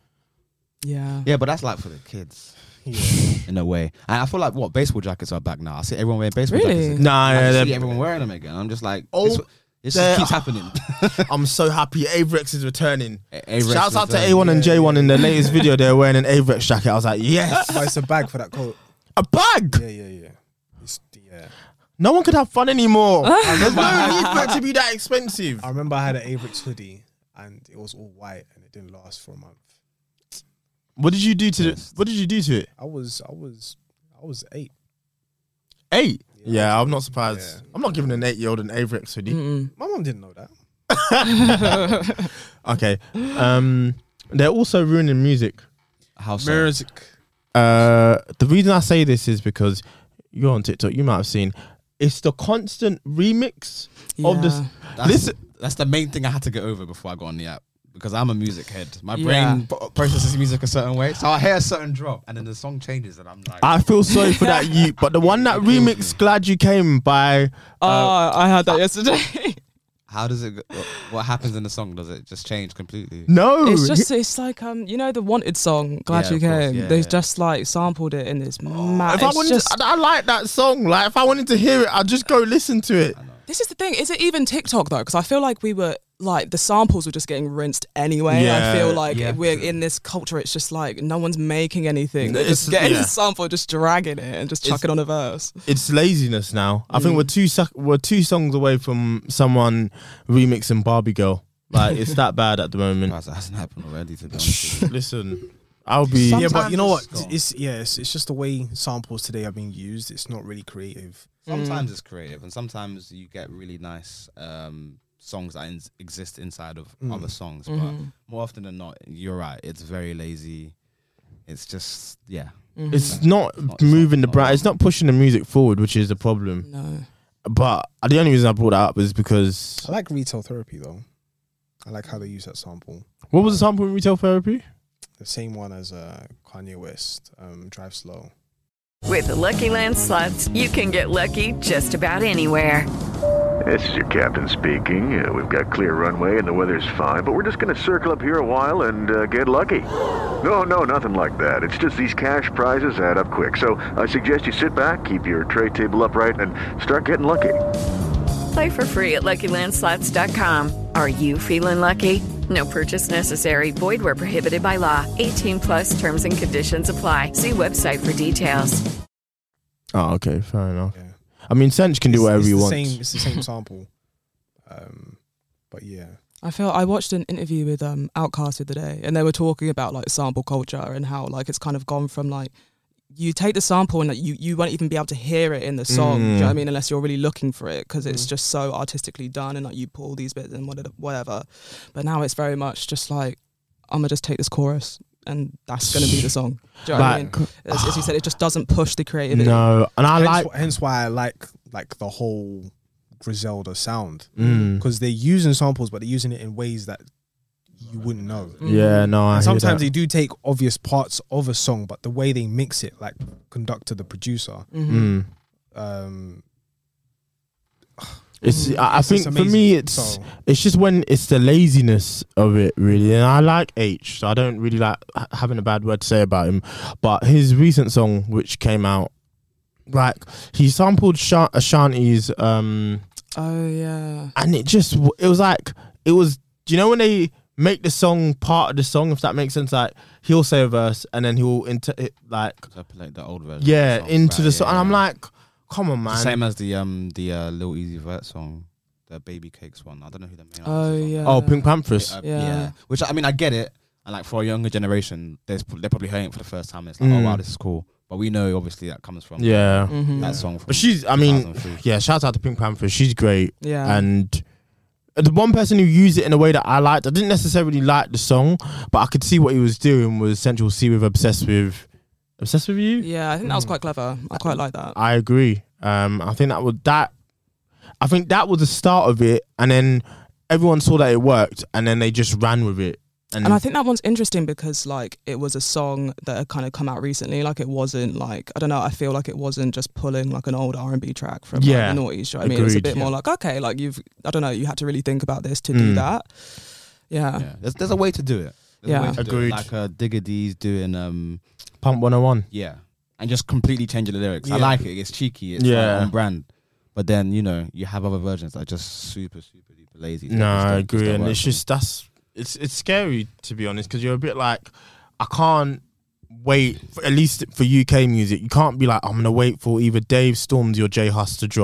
Yeah. Yeah, but that's like for the kids Yeah. in a way. And I feel like what baseball jackets are back now. I see everyone wearing baseball Really? jackets. again. Nah, I yeah, just they're- see everyone wearing them again. I'm just like, Oh, this, this they're- just keeps happening. I'm so happy Avrex is returning. A- Avrex Shouts out to returning. A one and Yeah, J one yeah. in the latest video. They're wearing an Avrex jacket. I was like, yes, But it's a bag for that coat. a bag. Yeah, yeah, yeah. It's, yeah. No one could have fun anymore. There's no need for it to be that expensive. I remember I had an Avrix hoodie and it was all white and it didn't last for a month. What did you do to it? What did you do to it? I was, I was, I was eight. Eight? Yeah, yeah I'm not surprised. Yeah. I'm not giving an eight-year-old an Avrix hoodie. Mm-mm. My mom didn't know that. Okay. Um, they're also ruining music. How so? Music. Uh, the reason I say this is because you're on TikTok. You might have seen. It's the constant remix of this. Yeah. That's, Listen, that's the main thing I had to get over before I got on the app. Because I'm a music head. My Yeah. brain pro- processes music a certain way. So I hear a certain drop and then the song changes and I'm like... I feel sorry for that you, but the one that remix "Glad You Came" by Oh, uh, I had that yesterday. How does it... Go, what happens in the song? Does it just change completely? no, It's just, it's like, um, you know, the Wanted song, Glad Yeah, You of course, Came. yeah, They yeah. just like sampled it in this mad. if I it's wanted, just, to, I, I like that song. Like if I wanted to hear it, I'd just go listen to it. this is the thing. Is it even TikTok though? Because I feel like we were like the samples were just getting rinsed anyway. Yeah, I feel like yeah. we're in this culture. It's just like no one's making anything. They're It's- just getting yeah. the sample, just dragging it, and just It's- chucking on a verse. It's laziness now. I Mm. think we're two su- we're two songs away from someone remixing Barbie Girl. Like it's that bad at the moment. Guys, that hasn't happened already, to be honest with you. Listen, I'll be. Yeah, but Sometimes you know what? it's gone. It's yeah, it's, it's just the way samples today are being used. It's not really creative. Sometimes it's creative and sometimes you get really nice um, songs that in- exist inside of Mm. other songs. Mhm. But more often than not, you're right. It's very lazy. It's just, yeah. It's not It's not- moving the it's not- brand. It's not pushing the music forward, which is the problem. No. But the only reason I brought that up is because I like Retail Therapy though. I like how they use that sample. what was the sample in Retail Therapy? The same one as uh, Kanye West, um, Drive Slow. With the Lucky Land Slots, you can get lucky just about anywhere. This is your captain speaking. Uh, we've got clear runway and the weather's fine, but we're just going to circle up here a while and uh, get lucky. No, no, nothing like that. It's just these cash prizes add up quick. So I suggest you sit back, keep your tray table upright, and start getting lucky. Play for free at Lucky Land Slots dot com. Are you feeling lucky? No purchase necessary. Void where prohibited by law. eighteen plus terms and conditions apply. See website for details. Oh, okay, fair enough. Yeah. I mean, Sench can do It's- whatever it's he the wants. Same, it's the same sample. Um, but yeah. I feel I watched an interview with um Outkast the other day, and they were talking about like sample culture and how like it's kind of gone from like you take the sample and like, you you won't even be able to hear it in the song. Do you know what I mean? Unless you're really looking for it, because it's just so artistically done, and like you pull these bits and whatever. whatever. But now it's very much just like I'm gonna just take this chorus and that's gonna be the song. Do you know what I mean? Like- As, as you said, it just doesn't push the creativity. No, and I hence, like. wh- hence why I like like the whole Griselda sound, Mm. because they're using samples, but they're using it in ways that you wouldn't know. Yeah, no, I And hear sometimes that. they do take obvious parts of a song, but the way they mix it, like conductor, the producer, Mm. um, It's. I, I It's- think it's for me, amazing. it's So- it's just when it's the laziness of it, really. And I like H, so I don't really like ha- having a bad word to say about him. But his recent song, which came out, like he sampled Sha- Ashanti's, um, Oh yeah. and it just w- it was like it was. Do you know when they make the song part of the song, if that makes sense? Like he'll say a verse and then he'll inter it, like Like the old version. yeah of the song, into right, the song, yeah, and I'm yeah. like, come on, man. Same as the um the uh, Lil Easy Vert song, the Baby Cakes one. I don't know who the main Oh artist is on yeah. Oh, Pink Panthers. Uh, Yeah. yeah. Which I mean, I get it. And like for a younger generation, there's they're probably hearing it for the first time. And it's like, Mm. oh wow, this is cool. But we know obviously that comes from Yeah. Mhm. that song. From But she's, I mean, two thousand three. yeah, shout out to Pink Panther. She's great. Yeah. And the one person who used it in a way that I liked, I didn't necessarily like the song, but I could see what he was doing was Central C with Obsessed with. Obsessed with You? Yeah, I think that was quite clever. I quite like that. I agree. Um, I think that was that. I think that was the start of it, and then everyone saw that it worked, and then they just ran with it. And, And I think that one's interesting because like it was a song that had kind of come out recently. Like it wasn't like I don't know. I feel like it wasn't just pulling like an old R and B track from Yeah, like, the noughties. You know what I mean, it was a agreed, bit more yeah. like okay, like you've I don't know. You had to really think about this to do Mm. that. Yeah. Yeah, there's there's a way to do it. There's a Yeah. way to do it. Agreed. Like uh, Digga D's doing um Pump one oh one. yeah, and just completely changing the lyrics. I Yeah. like it. It's cheeky. It's Yeah. like on brand. But then you know you have other versions that are just super super duper lazy. No, Just I don't- just agree, don't and work it's for me. just that's it's it's scary to be honest because you're a bit like I can't wait for, at least for U K music. You can't be like I'm gonna wait for either Dave Stormzy or J Hus to drop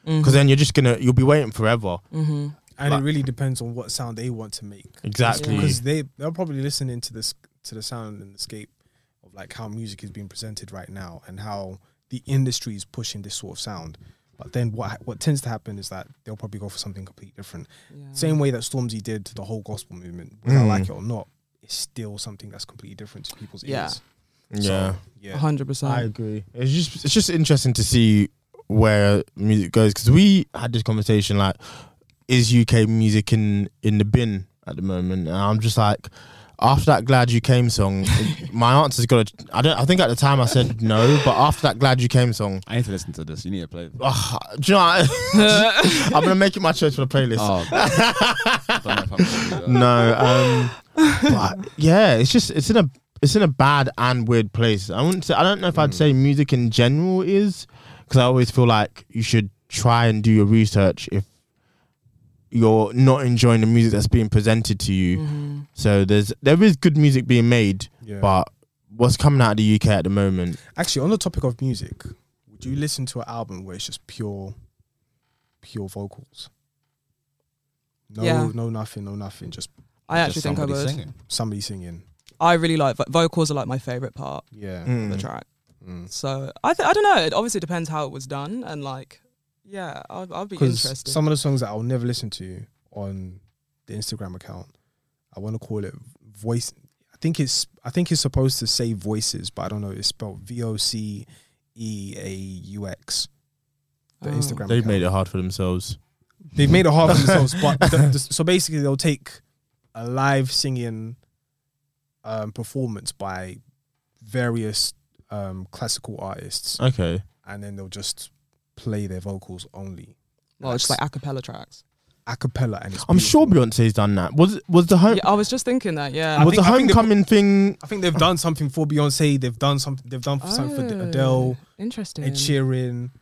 because then you're just gonna you'll be waiting forever. Mm-hmm. And Like- it really depends on what sound they want to make. Exactly. Because they they're probably listening to this to the sound and the scape of like how music is being presented right now and how the industry is pushing this sort of sound. But then what what tends to happen is that they'll probably go for something completely different. Yeah. Same way that Stormzy did the whole gospel movement, whether I Mm. like it or not, it's still something that's completely different to people's Yeah. ears. Yeah, So, yeah. hundred percent. I agree. It's just it's just interesting to see where music goes because we had this conversation like, is U K music in in the bin at the moment? And I'm just like, after that Glad You Came song, my answer's got to. I don't. I think at the time I said no, but after that Glad You Came song, I need to listen to this. You need to play it. oh, do you know what? I'm gonna make it my choice for the playlist. Oh, I don't know if I'm gonna do that. No, um, but yeah, it's just it's in a it's in a bad and weird place. I wouldn't say I don't know if I'd say music in general is, because I always feel like you should try and do your research if you're not enjoying the music that's being presented to you. Mm-hmm. So there's there is good music being made, Yeah. but what's coming out of the U K at the moment? Actually, on the topic of music, would you listen to an album where it's just pure, pure vocals? No, Yeah. no, nothing, no, nothing. Just I actually Just think I somebody would. singing. somebody singing. I really like vo- vocals are like my favorite part Yeah. of the Mm. track. Mm. So I th- I don't know. It obviously depends how it was done and like yeah, I'll I'll be Because interested. some of the songs that I'll never listen to on the Instagram account, I want to call it voice. I think it's I think it's supposed to say voices, but I don't know. It's spelled V O C E A U X. The Oh. Instagram. They've account. made it hard for themselves. They've made it hard for themselves, but the, the, so basically they'll take a live singing um, performance by various um, classical artists, Okay. and then they'll just play their vocals only, well, it's just like a cappella tracks. a cappella, and it's I'm sure beautiful. Beyonce's done that. Was was the home Yeah, I was just thinking that. Yeah. I was think- the I think they- homecoming thing? I think they've done something for Beyonce. They've done something. They've done something for Oh, Adele, Interesting. Ed Sheeran.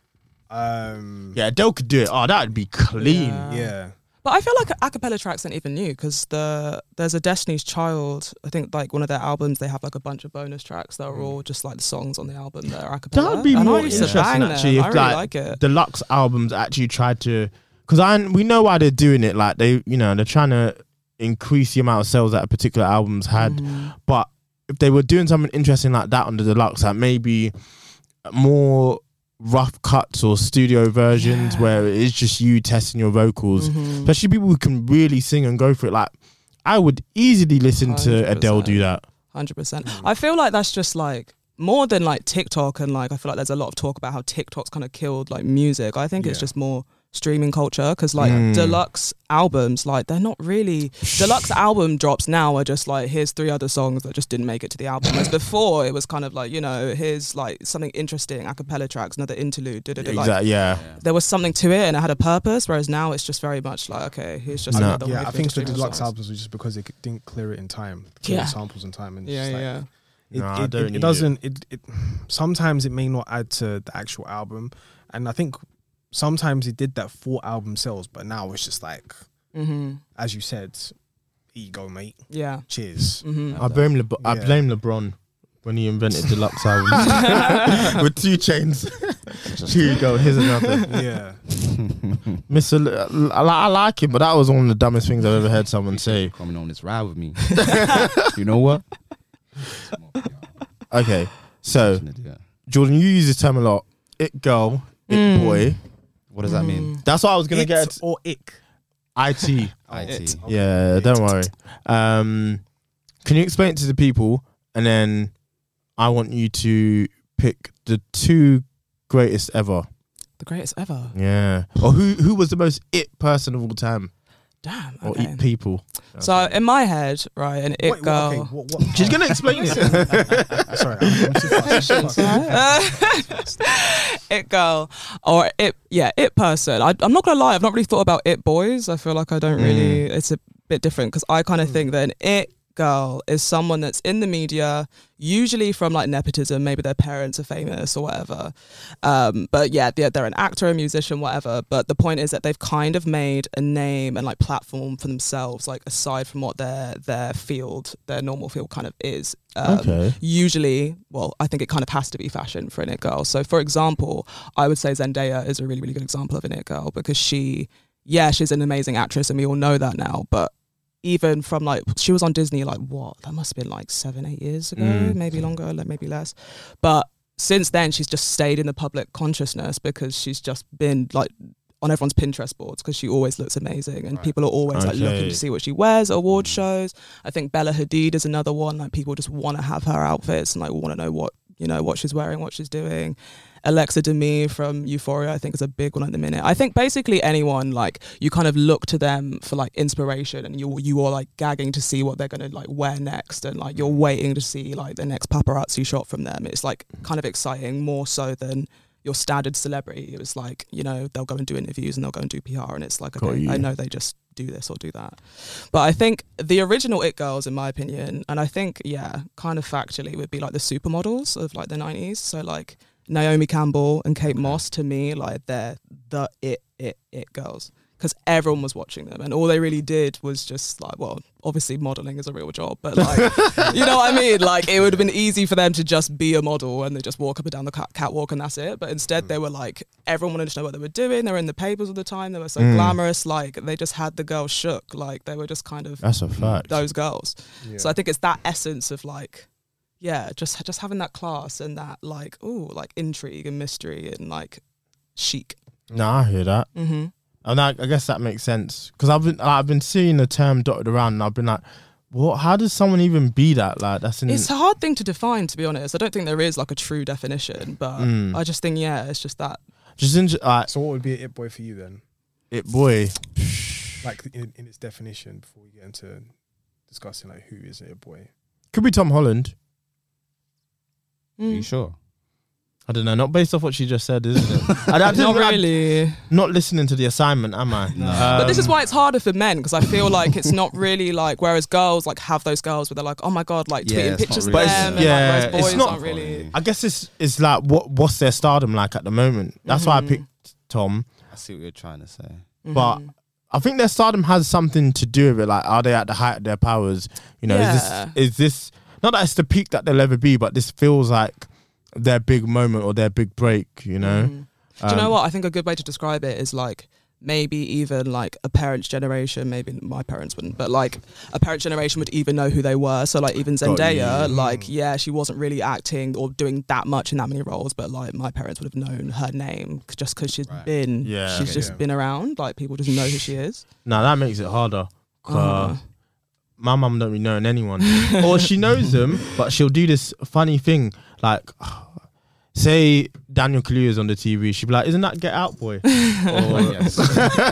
Um, Yeah, Adele could do it. Oh, that would be clean. Yeah. yeah. But I feel like a cappella tracks aren't even new because the there's a Destiny's Child. I think like one of their albums, they have like a bunch of bonus tracks that are all just like the songs on the album that are a cappella. That would be And I more used to interesting bang them. actually I if really like, like it. deluxe albums actually tried to, because I we know why they're doing it. Like they, you know, they're trying to increase the amount of sales that a particular album's had. Mhm. But if they were doing something interesting like that on the deluxe, like maybe more rough cuts or studio versions Yeah. where it is just you testing your vocals, Mhm. especially people who can really sing and go for it. Like I would easily listen to one hundred Adele do percent. that. Hundred percent. I feel like that's just like more than like TikTok, and like I feel like there's a lot of talk about how TikTok's kind of killed like music. I think it's Yeah. just more streaming culture because like Mm. deluxe albums, like they're not really deluxe album drops now are just like here's three other songs that just didn't make it to the album. Whereas before it was kind of like you know here's like something interesting, a cappella tracks, another interlude. Da, da, da, like, Exactly. Yeah. there was something to it and it had a purpose. Whereas now it's just very much like okay, here's just No. another. way Yeah, I for think the streaming deluxe songs. albums was just because they c- didn't clear it in time, clear Yeah. the samples in time, and it's Yeah, just like, yeah. It, No, I it, don't it, need it doesn't. It. It sometimes it may not add to the actual album, and I think sometimes it did that for album sales, but now it's just like, Mm-hmm. as you said, ego, mate. Yeah. Cheers. Mm-hmm. I blame Le- I Yeah. blame LeBron when he invented deluxe albums with two chains. Here you go. Here's another. Yeah. Mister L- I, li- I like him, but that was one of the dumbest things I've ever heard someone say. Coming on this ride with me. You know what? Okay, so Jordan, you use this term a lot. It girl, it Mm. boy. What does that mean? That's what I was gonna It get. or ick. I T. I T. Yeah, don't worry. Um, can you explain it to the people, and then I want you to pick the two greatest ever. The greatest ever. Yeah. Or who who was the most it person of all time? Damn. Or Okay. it people. So in my head, right, an it Wait, girl. what, okay, what, what, She's gonna explain it. Sorry, I'm, I'm too fast. I'm too fast. Uh, it girl or it yeah it person. I, I'm not gonna lie, I've not really thought about it boys. I feel like I don't really. It's a bit different because I kind of think that an it girl is someone that's in the media, usually from like nepotism, maybe their parents are famous or whatever. Um, but yeah, they're, they're an actor, a musician, whatever. But the point is that they've kind of made a name and like platform for themselves, like aside from what their their field, their normal field kind of is. Um, Okay. Usually, well, I think it kind of has to be fashion for an it girl. So for example, I would say Zendaya is a really, really good example of an it girl because she, yeah, she's an amazing actress and we all know that now. But even from like, she was on Disney like what? That must have been like seven, eight years ago, Mm. maybe longer, like maybe less. But since then, she's just stayed in the public consciousness because she's just been like on everyone's Pinterest boards because she always looks amazing and people are always like looking Okay. to see what she wears at award shows. I think Bella Hadid is another one. Like people just want to have her outfits and like want to know what, you know, what she's wearing, what she's doing. Alexa Demie from Euphoria, I think, is a big one at the minute. I think basically anyone, like, you kind of look to them for like inspiration and you you are like gagging to see what they're going to like wear next and like you're waiting to see like the next paparazzi shot from them. It's like kind of exciting, more so than your standard celebrity. It was like, you know, they'll go and do interviews and they'll go and do P R and it's like, Got okay, you. I know they just do this or do that. But I think the original it girls, in my opinion, and I think, yeah, kind of factually would be like the supermodels of like the nineties. So like Naomi Campbell and Kate Moss, to me, like they're the it, it, it girls. Because everyone was watching them and all they really did was just like, well, obviously modelling is a real job, but like, you know what I mean? Like it would have been easy for them to just be a model and they just walk up and down the cat- catwalk and that's it. But instead they were like, everyone wanted to know what they were doing. They were in the papers all the time. They were so Mm. glamorous. Like they just had the girls shook. Like they were just kind of That's a fact. those girls. Yeah. So I think it's that essence of like, yeah, just just having that class and that like, ooh, like intrigue and mystery and like chic. No, I hear that. Mm-hmm. And I, I guess that makes sense because I've been I've been seeing the term dotted around and I've been like, what? How does someone even be that? Like that's in, It's a hard thing to define, to be honest. I don't think there is like a true definition, but Mm. I just think, yeah, it's just that. just in, like So what would be an it boy for you then? it boy. Like in, in its definition before we get into discussing like who is an it boy? Could be Tom Holland. Are you Mm. sure? I don't know. Not based off what she just said, isn't it? I, I Not didn't- I- really. not listening to the assignment, am I? No. But this is Um, why it's harder for men, because I feel like it's not really like, whereas girls like have those girls where they're like, oh my God, like Yeah, tweeting it's not pictures of really- them. But it's- and, yeah, like, whereas it's boys not- aren't really. I guess it's it's like what what's their stardom like at the moment? That's why I Mhm. picked Tom. I see what you're trying to say. But Mhm. I think their stardom has something to do with it. Like, are they at the height of their powers? You know, Yeah. is this is this not that it's the peak that they'll ever be, but this feels like their big moment or their big break. You know, Mhm. Do you know Um, what? I think a good way to describe it is like maybe even like a parent's generation, maybe my parents wouldn't, but like a parent's generation would even know who they were. So like even Got Zendaya, you. like, yeah, she wasn't really acting or doing that much in that many roles, but like my parents would have known her name c- just because she's Right. been, Yeah. she's Okay, just yeah. been around. Like people just know who she is. now that makes it harder. 'Cause Uh-huh. my mum don't be knowing anyone, or she knows them, but she'll do this funny thing like. Say Daniel Kaluuya's on the T V, she'd be like, "Isn't that Get Out Boy?" Or, Yes.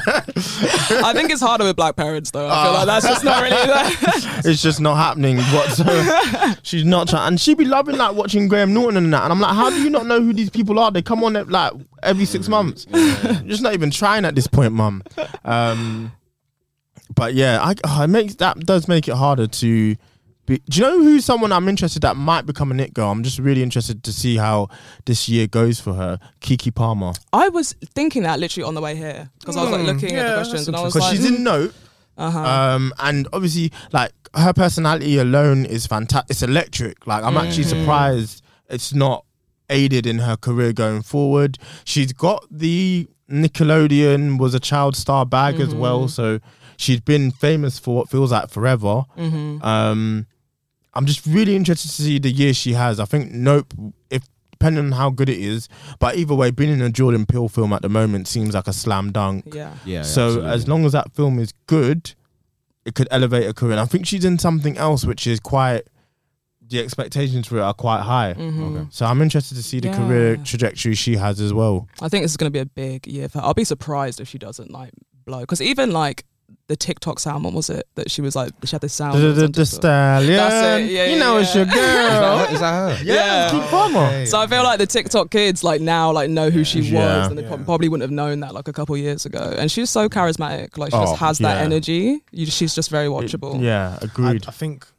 I think it's harder with black parents though. I feel like that's just not really that. it's just not happening whatsoever. She's not trying, and she'd be loving like watching Graham Norton and that. And I'm like, how do you not know who these people are? They come on like every six months. You're just not even trying at this point, mum. Um, but yeah, I oh, it makes that does make it harder to. Be, do you know who's someone I'm interested that might become a knit girl? I'm just really interested to see how this year goes for her. Kiki Palmer, I was thinking that literally on the way here because I was like looking at the questions and I was because like, she's in Note. uh huh. Um, and obviously, like her personality alone is fantastic. It's electric. Like I'm actually Mhm. surprised it's not aided in her career going forward. She's got the Nickelodeon was a child star bag as well, so she's been famous for what feels like forever. Mm-hmm. Um, I'm just really interested to see the year she has. I think Nope, if depending on how good it is, but either way, being in a Jordan Peele film at the moment seems like a slam dunk. Yeah. Yeah. So absolutely. as long as that film is good, it could elevate her career. And I think she's in something else which is quite, the expectations for it are quite high. Mhm. Okay. So I'm interested to see the Yeah. career trajectory she has as well. I think this is going to be a big year for her. I'll be surprised if she doesn't like blow. Because even like the TikTok sound, what was it? That she was like, she had this sound. The, that was the, on the TikTok. stallion, That's it, yeah, you yeah, know it's yeah. your girl. Is that her? Yeah. Kiki Palmer. So I feel like the TikTok kids like now like know who she Yeah. was, and they Yeah. prob- probably wouldn't have known that like a couple years ago. And she's so charismatic, like she Oh, just has that yeah. energy. You, she's just very watchable. Yeah, I, agreed. I think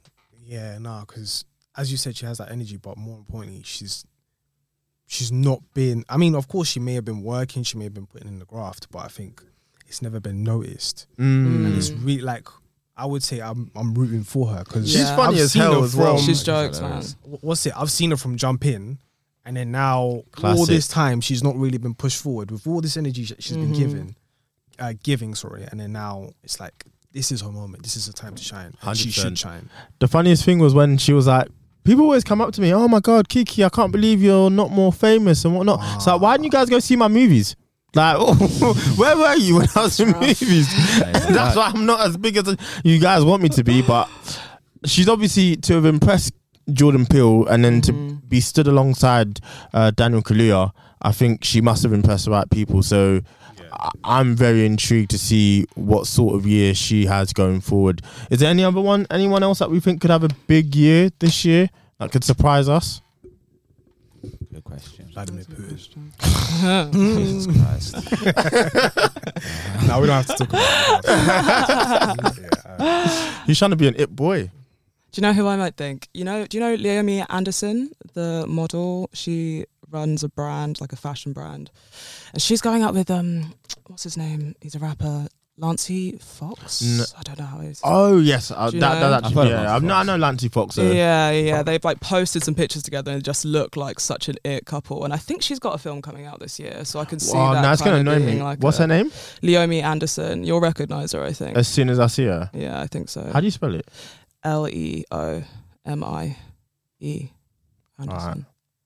Yeah, no, because as you said, she has that energy, but more importantly, she's she's not been. I mean, of course, she may have been working, she may have been putting in the graft, but I think it's never been noticed. Mm. And it's really like I would say I'm I'm rooting for her because She's funny as hell as well. She's jokes, man. What's it? I've seen her from Jump In, and then now all Classic. this time she's not really been pushed forward with all this energy that she's been given, uh, giving. Sorry, and then now it's like this is her moment. This is her time to shine. And she should one hundred percent. shine. The funniest thing was when she was like, people always come up to me, oh my God, Kiki, I can't believe you're not more famous and whatnot. Ah. So why didn't you guys go see my movies? Like, oh, where were you when I was in movies? That's why I'm not as big as you guys want me to be. But she's obviously to have impressed Jordan Peele and then mm-hmm. to be stood alongside uh, Daniel Kaluuya. I think she must have impressed the right people. So yeah. I- I'm very intrigued to see what sort of year she has going forward. Is there any other one, anyone else that we think could have a big year this year that could surprise us? Good question. Vladimir Putin. Jesus Christ. No, we don't have to talk about that. yeah, uh, He's trying to be an it boy. Do you know who I might think? You know, do you know Leomi Anderson, the model? She runs a brand, like a fashion brand, and she's going out with um, what's his name? He's a rapper, Lancey Fox. No. I don't know how it is. Oh yes, uh, Do you that, know? that I've heard actually, of yeah. I've, Lancey no, I Fox. know Lancey Fox. So. Yeah, yeah. They've like posted some pictures together and it just look like such an it couple. And I think she's got a film coming out this year, so I can see Oh, that. now it's kind gonna of annoy me. being like What's a- her name? Leomi Anderson. You'll recognise her, I think. As soon as I see her. Yeah, I think so. How do you spell it? L E O M I E Anderson. Alright.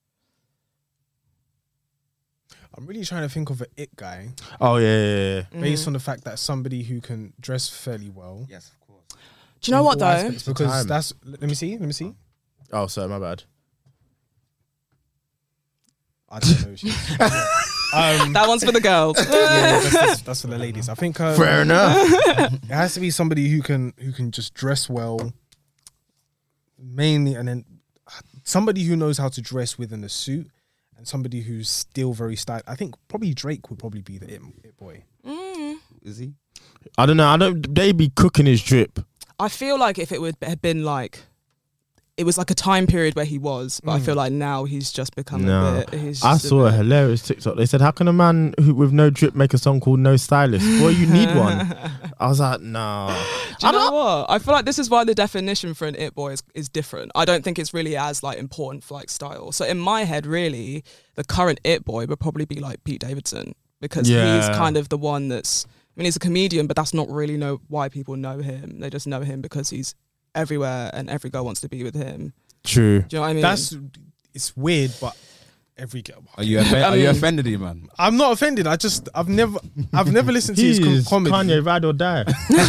I'm really trying to think of an it guy Oh yeah, yeah, yeah. Mm-hmm. based on the fact that somebody who can dress fairly well. Yes, of course. Do you know in what all though? aspects, because Time. that's. Let me see. Let me see. Oh, sorry, my bad. I don't know. Who she is. um, That one's for the girls. yeah, that's, that's, that's for the ladies. I think um, Fair enough. it has to be somebody who can who can just dress well, mainly, and then somebody who knows how to dress within a suit, and somebody who's still very stylish. I think probably Drake would probably be the it, it boy. Mm. Is he? I don't know. I don't. They be cooking his drip. I feel like if it would have been like, it was like a time period where he was, but I feel like now he's just become No, a bit. He's I just saw a bit, hilarious TikTok. They said, "How can a man who, with no drip make a song called No Stylist?" Boy, you need one. I was like, no. Do you know what? I feel like this is why the definition for an it boy is, is different. I don't think it's really as like important for like style. So in my head, really, the current it boy would probably be like Pete Davidson because Yeah. he's kind of the one that's. I mean, he's a comedian, but that's not really know why people know him. They just know him because he's everywhere and every girl wants to be with him. True. Do you know what I mean? That's it's weird, but every girl. Are you offen- I are you mean- offended, you man? I'm not offended. I just I've never I've never listened to He his is com- comedy. Kanye ride or die.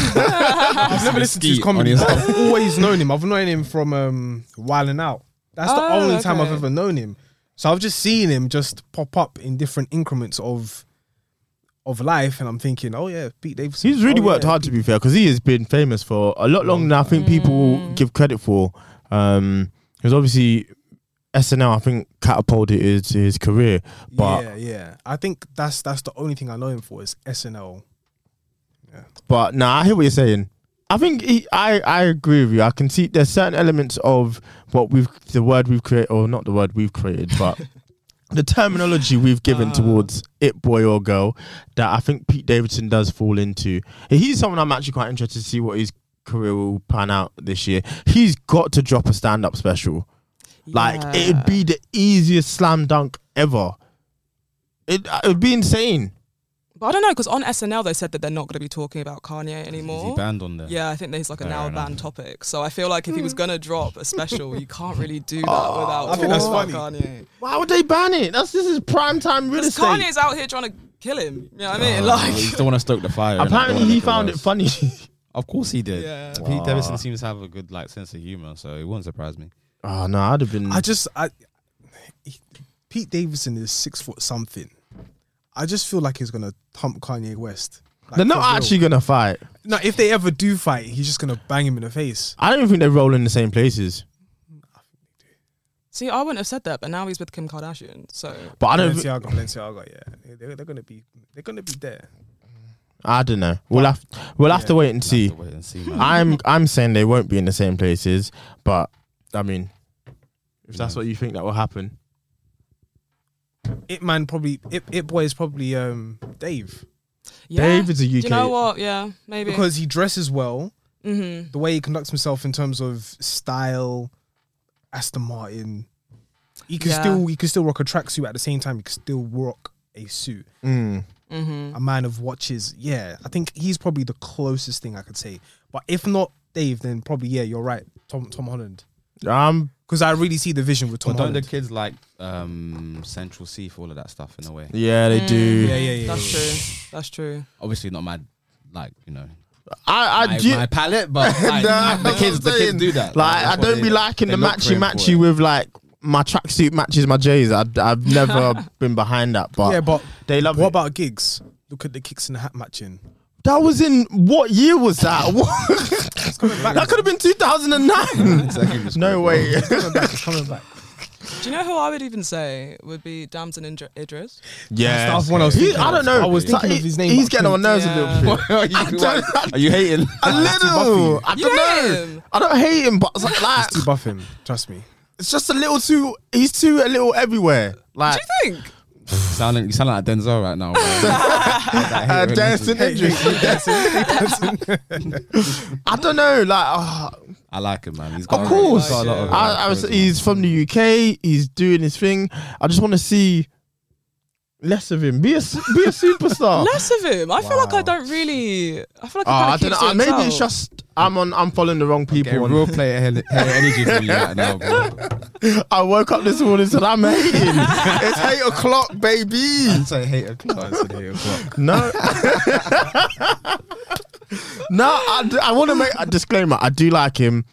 I've never listened to his Skeet comedy. on his- But I've always known him. I've known him from um, Wildin' Out. That's the Oh, only time I've okay. ever known him. So I've just seen him just pop up in different increments of of life, and I'm thinking, oh yeah, Pete Davidson. He's really Oh, worked yeah, hard, to be fair, because he has been famous for a lot longer than I think people give credit for. Um, because obviously S N L, I think, catapulted his his career. But yeah, yeah. I think that's that's the only thing I know him for is S N L. Yeah. But nah, I hear what you're saying. I think he, I I agree with you. I can see there's certain elements of what we've the word we've created, or not the word we've created, but the terminology we've given towards it boy or girl that I think Pete Davidson does fall into. He's someone I'm actually quite interested to see what his career will pan out this year. He's got to drop a stand-up special. Like, Yeah. it'd be the easiest slam dunk ever. It it would be insane. But I don't know, because on S N L they said that they're not going to be talking about Kanye Is anymore. he banned on there? Yeah, I think there's like a Fair now enough. banned topic. So I feel like if he was going to drop a special, you can't really do that Oh, without I think that's talking funny. about Kanye. Why would they ban it? That's This is prime time real Because estate. Kanye's out here trying to kill him. You know what I mean? Oh, Like, you still want to stoke the fire. innit? Apparently Don't wanna he make found it worse. funny. Of course he did. Yeah. Pete Wow. Davidson seems to have a good like sense of humor, so it wouldn't surprise me. Oh no, I'd have been. I just I he- Pete Davidson is six foot something. I just feel like he's gonna thump Kanye West. Like, They're for not real. actually gonna fight. No, if they ever do fight, he's just gonna bang him in the face. I don't even think they roll in the same places. see, I wouldn't have said that, but now he's with Kim Kardashian. So But I don't. thi- Balenciaga, Balenciaga, yeah, they're, they're gonna be they're gonna be there. I don't know. We'll have we'll have yeah, to wait and We'll see. have to wait and see, man. I'm I'm saying they won't be in the same places, but I mean, if that's what you think that will happen, It man probably it, it boy is probably um Dave Yeah. Dave is a U K. Do you know what? Yeah, maybe. because he dresses well. mm-hmm. The way he conducts himself in terms of style, Aston Martin. He can Yeah. still he can still rock a tracksuit at the same time. He can still rock a suit. Mm. Mm-hmm. A man of watches. Yeah, I think he's probably the closest thing I could say. But if not Dave, then probably yeah, you're right. Tom Tom Holland. Um, Because I really see the vision with Tom But don't Holland. the kids like um, Central C for all of that stuff in a way? yeah, they do. Yeah, yeah, yeah. That's yeah, yeah. true. That's true. Obviously not my, like, you know, I, I my, do. my palette, but like, Nah, the kids, the kids do that. Like, that's I what don't they- be liking they the look matchy for him for matchy it. with like my tracksuit matches my J's. I, I've never been behind that, but Yeah, but they love what it. about gigs? Look at the kicks and the hat matching. That was in what year was that? What? That could have been two thousand nine. Secondary No school, way. It's coming back. It's coming back. Do you know who I would even say would be Damson Idri- Idris? Yeah, That's one I was He- thinking I don't of. know. I was It's like thinking of he- his name, He's but getting on my nerves Yeah. a little bit. are, you, are you hating? A little. I You don't hate know. him? I don't hate him, but it's like, like Too buff him. Trust me. it's just a little too. He's too a little everywhere. Like Do you think? Sounding, you sound like Denzel right now. Bro. uh, dancing Idris. I don't know. Like, oh, I like him, man. He's got of a- course. he's got a lot of, I, I was, charisma. he's from the U K. He's doing his thing. I just want to see less of him. Be a su- be a superstar. Less of him. I feel like I don't really. I feel like Oh, he I kind of don't keeps know. to Maybe himself. it's just I'm on. I'm following the wrong people. Getting on- real player he- hater energy from you right now, bro. I woke up this morning and said I'm hating. It's eight o'clock, baby. Say hate o'clock. I said hate o'clock. No. No, I, d- I want to make a disclaimer. I do like him,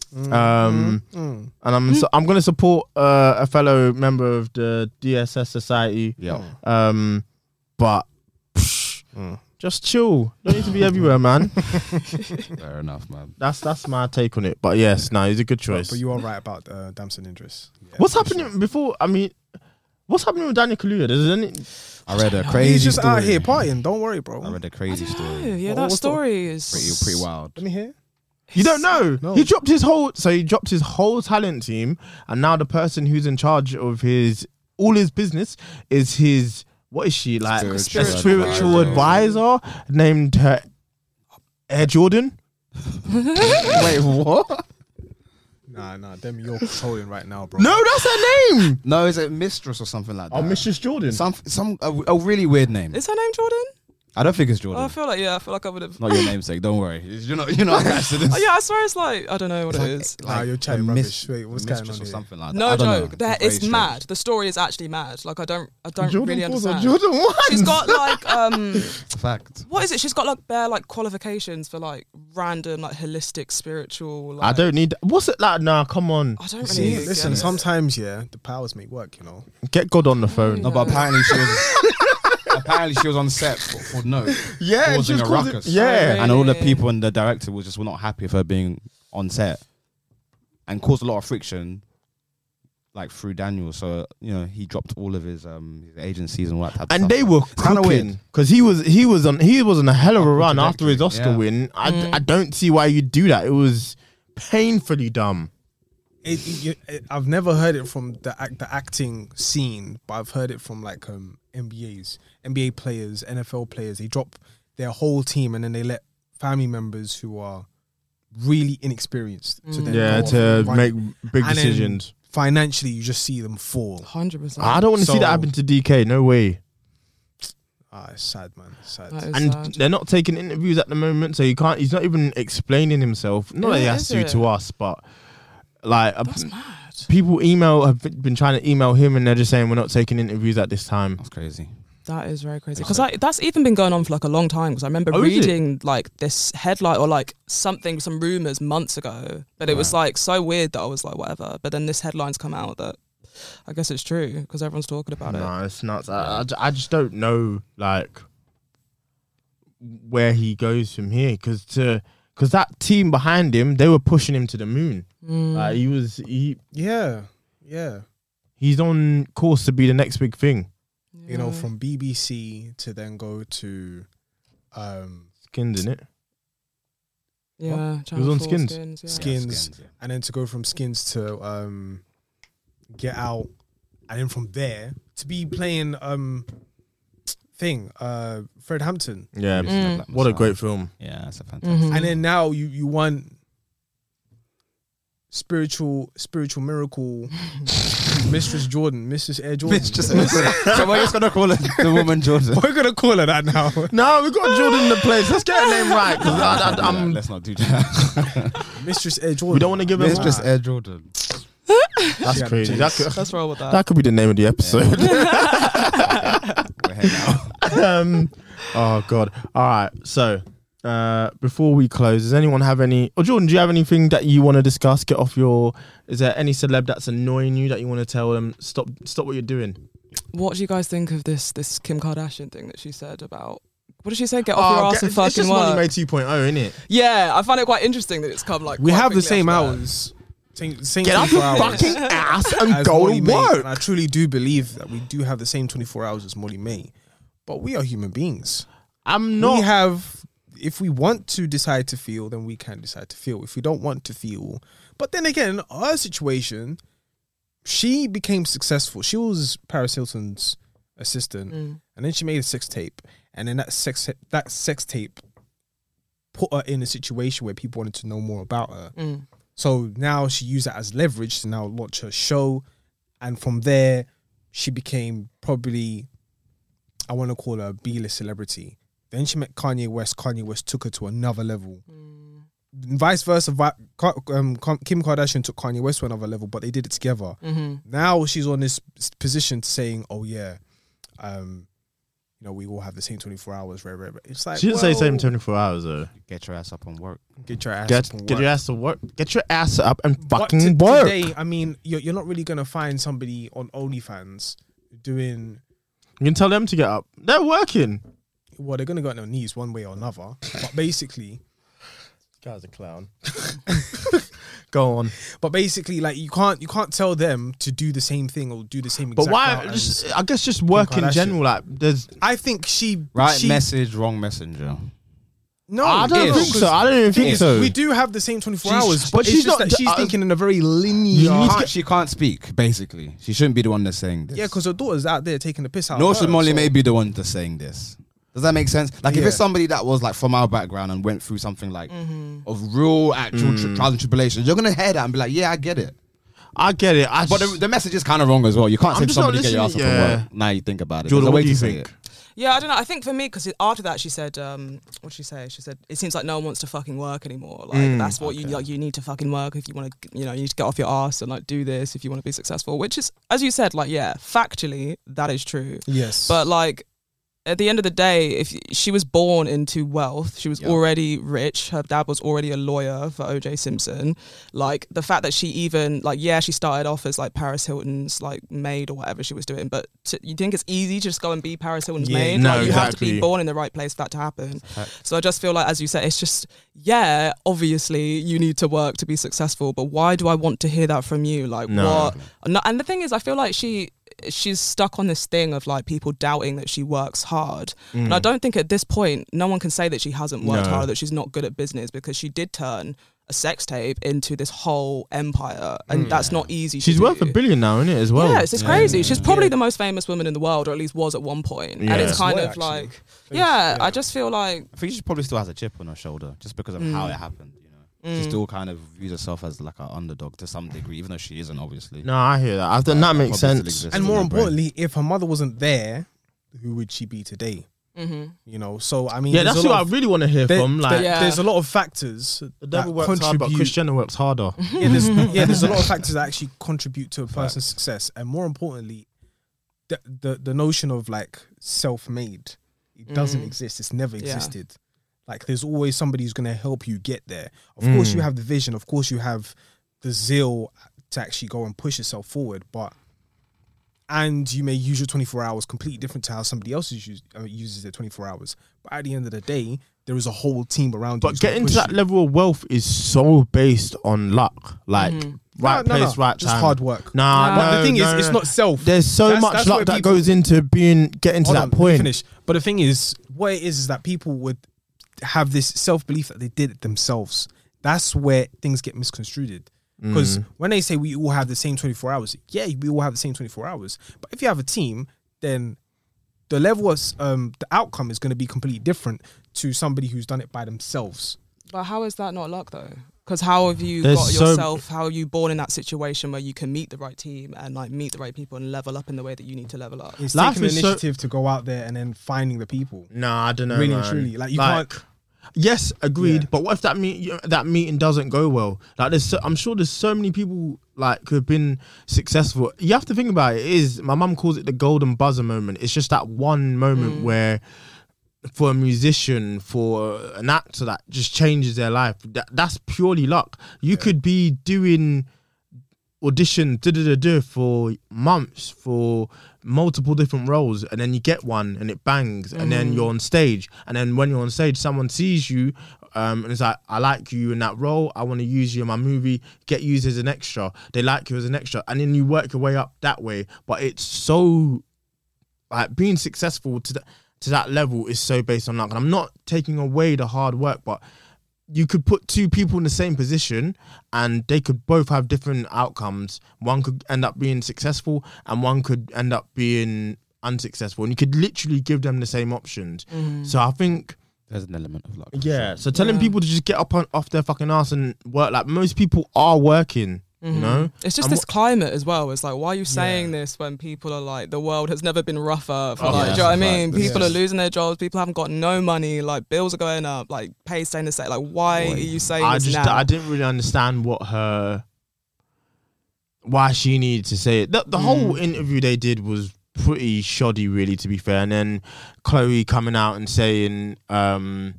um, and I'm so, I'm going to support uh, a fellow member of the D S S Society. Yeah. Um, but psh, just chill. Don't need to be everywhere, man. Fair enough, man. That's that's my take on it. But yes, no, he's a good choice. But you are right about uh, Damson Idris. Yeah, What's for happening sure. before? I mean, what's happening with Daniel Kaluuya? Does any? I read a crazy He's just story. out here partying. Don't worry, bro. I read a crazy Oh, story. yeah, What- that what's the- story is Pretty, pretty wild. Let me hear. You don't know. No. He dropped his whole. So he dropped his whole talent team, and now the person who's in charge of his all his business is his. What is she like? A Spiritual spiritual advisor. advisor named her Air Jordan. Wait, what? Nah, nah, Demi, you're trolling right now, bro. No, that's her name. No, is it Mistress or something like that? Oh, Mistress Jordan. Some, some, a, a really weird name. Is her name Jordan? I don't think it's Oh, Jordan. I feel like yeah. I feel like I would have. Not your namesake. Don't worry. You're not. You're not attached to this. Oh, yeah, I swear it's like I don't know what It's it like- is. Nah, you're chatting a rubbish. Wait, what's going mistress on or here? something like that. No I don't joke. know. That Very it's strange. mad. The story is actually mad. Like I don't. I don't Jordan really falls on understand. Jordan one. She's got like um. Fact. What is it? She's got like bare like qualifications for like random like holistic spiritual. Like, I don't need. What's it like? Nah, come on. I don't really. See, get listen, it. sometimes, yeah, the powers make work, you know. Get God on the phone. No, but apparently she was. apparently she was on set for, for no. Yeah, and she causing was a causing- ruckus. yeah. And all the Really? people and the director was just were not happy with her being on set, and caused a lot of friction. Like through Daniel, so you know he dropped all of his um his agencies and all that type of And stuff. they were kinda cooking because he was he was on he was on a hell of a Upward run after his trajectory, Oscar yeah. win. I, I don't see why you do that. It was painfully dumb. It, you, it, I've never heard it from the act, the acting scene, but I've heard it from like um, N B As, N B A players, N F L players. They drop their whole team and then they let family members who are really inexperienced to then Yeah, go off to and run make it. big And then decisions. Financially, you just see them fall. Hundred percent. I don't want to see that So- happen to D K. No way. Ah, it's sad, man. It's sad. That is And sad. they're not taking interviews at the moment, so you can't. He's not even explaining himself. Not that he Yeah, has is to it? to us, but like uh, That's mad. people email have been trying to email him, and they're just saying we're not taking interviews at this time. That's crazy. That is very crazy because that's even been going on for like a long time. Because I remember Oh, is it? reading like this headline or like something, some rumors months ago. But it was like so weird that I was like, whatever. But then this headline's come out that I guess it's true because everyone's talking about it. No, it's nuts. I, I, ju- I just don't know like where he goes from here because to because that team behind him, they were pushing him to the moon. Mm. Like he was he Yeah, yeah. he's on course to be the next big thing. You know, from B B C to then go to um, Skins, innit? Yeah, It was on Skins. Skins, yeah. Skins, Yeah, Skins, yeah. and then to go from Skins to um, Get Out, and then from there to be playing um, thing uh, Fred Hampton, Yeah. Mm. Black What a Messiah. great film. Yeah, that's a fantastic. Mhm. and then now you you want spiritual spiritual miracle Mistress Jordan, Mistress Air Jordan. So we're just gonna call it the woman Jordan. We're gonna call her that now. No, we got Jordan in the place. Let's get her name right. 'Cause I, I, I'm, Let's not do that. Mistress Air Jordan. we don't want to give her. Mistress Air Jordan. That's Yeah, crazy. geez. That could, Let's roll with that. that could be the name of the episode. We're here now. um, oh God. All right. So uh, before we close, does anyone have any? Or Jordan, do you have anything that you want to discuss? Get off your. Is there any celeb that's annoying you that you want to tell them stop? Stop what you're doing. What do you guys think of this this Kim Kardashian thing that she said about? What did she say? Get off your ass get- and it's fucking just Molly work. May two point oh, isn't it? Yeah, I find it quite interesting that it's come like. We quite have the quickly same after that. hours. Same, same Get off twenty-four your hours fucking ass and as go Molly to May. work. And I truly do believe that we do have the same twenty-four hours as Molly May, but we are human beings. I'm not. We have, if we want to decide to feel, then we can decide to feel. If we don't want to feel, but then again, our situation, she became successful. She was Paris Hilton's assistant, Mm. and then she made a sex tape, and then that sex that sex tape put her in a situation where people wanted to know more about her. Mm. So now she used that as leverage to now launch her show, and from there, she became probably, I want to call her a B-list celebrity. Then she met Kanye West. Kanye West took her to another level. Mm. Vice versa, Vi- Ka- um, Ka- Kim Kardashian took Kanye West to another level, but they did it together. Mm-hmm. Now she's on this s- position to saying, "Oh yeah, um, you know, we all have the same twenty-four hours." Right, right, right. It's like She didn't say well, same twenty-four hours though. Get your ass up and work. Get your ass Get up and get work. your ass to work. Get your ass up and But fucking to- work. Today, I mean, you're, you're not really gonna find somebody on OnlyFans doing. You can tell them to get up. They're working. Well, they're gonna go on their knees one way or another. But basically, Guy's a clown. Go on. but basically, like you can't you can't tell them to do the same thing or do the same. But exact why? route Just, as- I guess just work in Kardashian. general. Like there's. I think she Right she, message, wrong messenger. No, I don't it think is. so. I don't even thing think is, so. we do have the same twenty-four She's- hours, but but she's she's just not- that she's uh, thinking in a very linear. You need to Can't- get- she can't speak, basically. She shouldn't be the one that's saying this. Yeah, because her daughter's out there taking the piss out. Nor of should her, Molly so- May be the one that's saying this. Does that make sense? Like, if Yeah. it's somebody that was like from our background and went through something like Mm-hmm. of real, actual Mm. tri- trials and tribulations, you're gonna hear that and be like, "Yeah, I get it." I get it. I But just, the, the message is kind of wrong as well. You can't I'm say to just not somebody get your ass up listening- and yeah. work. Now you think about it. Jordan, There's a what way do you to say think? it. Yeah, I don't know. I think for me, because after that, she said, um, what did she say? She said, it seems like no one wants to fucking work anymore. Like, Mm. that's what you like. You need to fucking work if you want to, you know, you need to get off your ass and like do this if you want to be successful. Which is, as you said, like, yeah, factually, that is true. Yes, But like, at the end of the day, if she was born into wealth, she was Yeah. already rich. Her dad was already a lawyer for O J Simpson. Like the fact that she even like, yeah, she started off as like Paris Hilton's like maid or whatever she was doing. But to, you think it's easy to just go and be Paris Hilton's Yeah. maid? No, like, you have to be exactly. born in the right place for that to happen. So I just feel like, as you said, it's just yeah, obviously you need to work to be successful. But why do I want to hear that from you? Like No. what? No, and the thing is, I feel like she. She's stuck on this thing of like people doubting that she works hard. And I don't think at this point, no one can say that she hasn't worked No. hard, that she's not good at business, because she did turn a sex tape into this whole empire. And that's not easy she's to worth do. a billion now, isn't it? As well. Yeah, it's, it's crazy. She's probably the most famous woman in the world, or at least was at one point. Yeah. And it's That's kind why, of actually. like, yeah, I just feel like, I think she probably still has a chip on her shoulder just because of how it happened. You know, Mm. she still kind of views herself as like an underdog to some degree, even though she isn't, obviously. No, I hear that. I think that makes Probably still sense. exists and in more her brain. importantly, if her mother wasn't there, who would she be today? mm-hmm. You know, so I mean, Yeah, there's that's a what lot I of- really want to hear there- from. Like, there- Yeah. there's a lot of factors the devil that works hard, but contribute. Cristiano works harder. yeah, there's, yeah, there's a lot of factors that actually contribute to a person's success, and more importantly, the the, the notion of like self-made, it doesn't Mm. exist. It's never Yeah. existed. Like, there's always somebody who's gonna help you get there. Of Mm. course, you have the vision. Of course, you have the zeal to actually go and push yourself forward, but. And you may use your twenty-four hours completely different to how somebody else is use, uh, uses their twenty-four hours. But at the end of the day, there is a whole team around you. But who's gonna getting to push that you. level of wealth is so based on luck. Like, right No, no, place, no, right just time. hard work. Nah, Nah. But no, the thing no, is, no, it's no. not self. There's so That's- much that's luck where that people- goes into being getting to Hold that on, let me point. finish. But the thing is, what it is is that people would have this self-belief that they did it themselves. That's where things get misconstrued. Because mm. when they say we all have the same twenty-four hours, yeah, we all have the same twenty-four hours. But if you have a team, then the level of um, the outcome is going to be completely different to somebody who's done it by themselves. But how is that not luck though? Because how have you There's got so yourself, how are you born in that situation where you can meet the right team and like meet the right people and level up in the way that you need to level up? It's Life taking is initiative so- to go out there and then finding the people. No, I don't know. Really man. and truly. Like, you like, can't... Yes, agreed. Yeah. But what if that meet that meeting doesn't go well? Like, there's, so, I'm sure there's so many people like who have been successful. You have to think about it. It is my mum calls it the golden buzzer moment. It's just that one moment mm. where, for a musician, for an actor, that just changes their life. That that's purely luck. You yeah. could be doing audition da, da, da, da, for months for multiple different roles, and then you get one and it bangs, mm. and then you're on stage, and then when you're on stage someone sees you um, and it's like, I like you in that role, I want to use you in my movie, get used as an extra, they like you as an extra, and then you work your way up that way. But it's so like being successful to, the, to that level is so based on luck. And I'm not taking away the hard work, but you could put two people in the same position and they could both have different outcomes. One could end up being successful and one could end up being unsuccessful. And you could literally give them the same options. Mm. So I think... There's an element of luck. Yeah, so telling yeah. people to just get up on, off their fucking ass and work, like most people are working. Mm-hmm. You know, it's just and this wh- climate as well. It's like, why are you saying yeah. this when people are like, the world has never been rougher for oh, like, yeah, do you know what I mean? Right. People yes. are losing their jobs. People haven't got no money. Like, bills are going up. Like, pay staying the same. Like, why Boy. are you saying I this just, now? I didn't really understand what her, why she needed to say it. The, the mm. whole interview they did was pretty shoddy, really, to be fair. And then Chloe coming out and saying, um,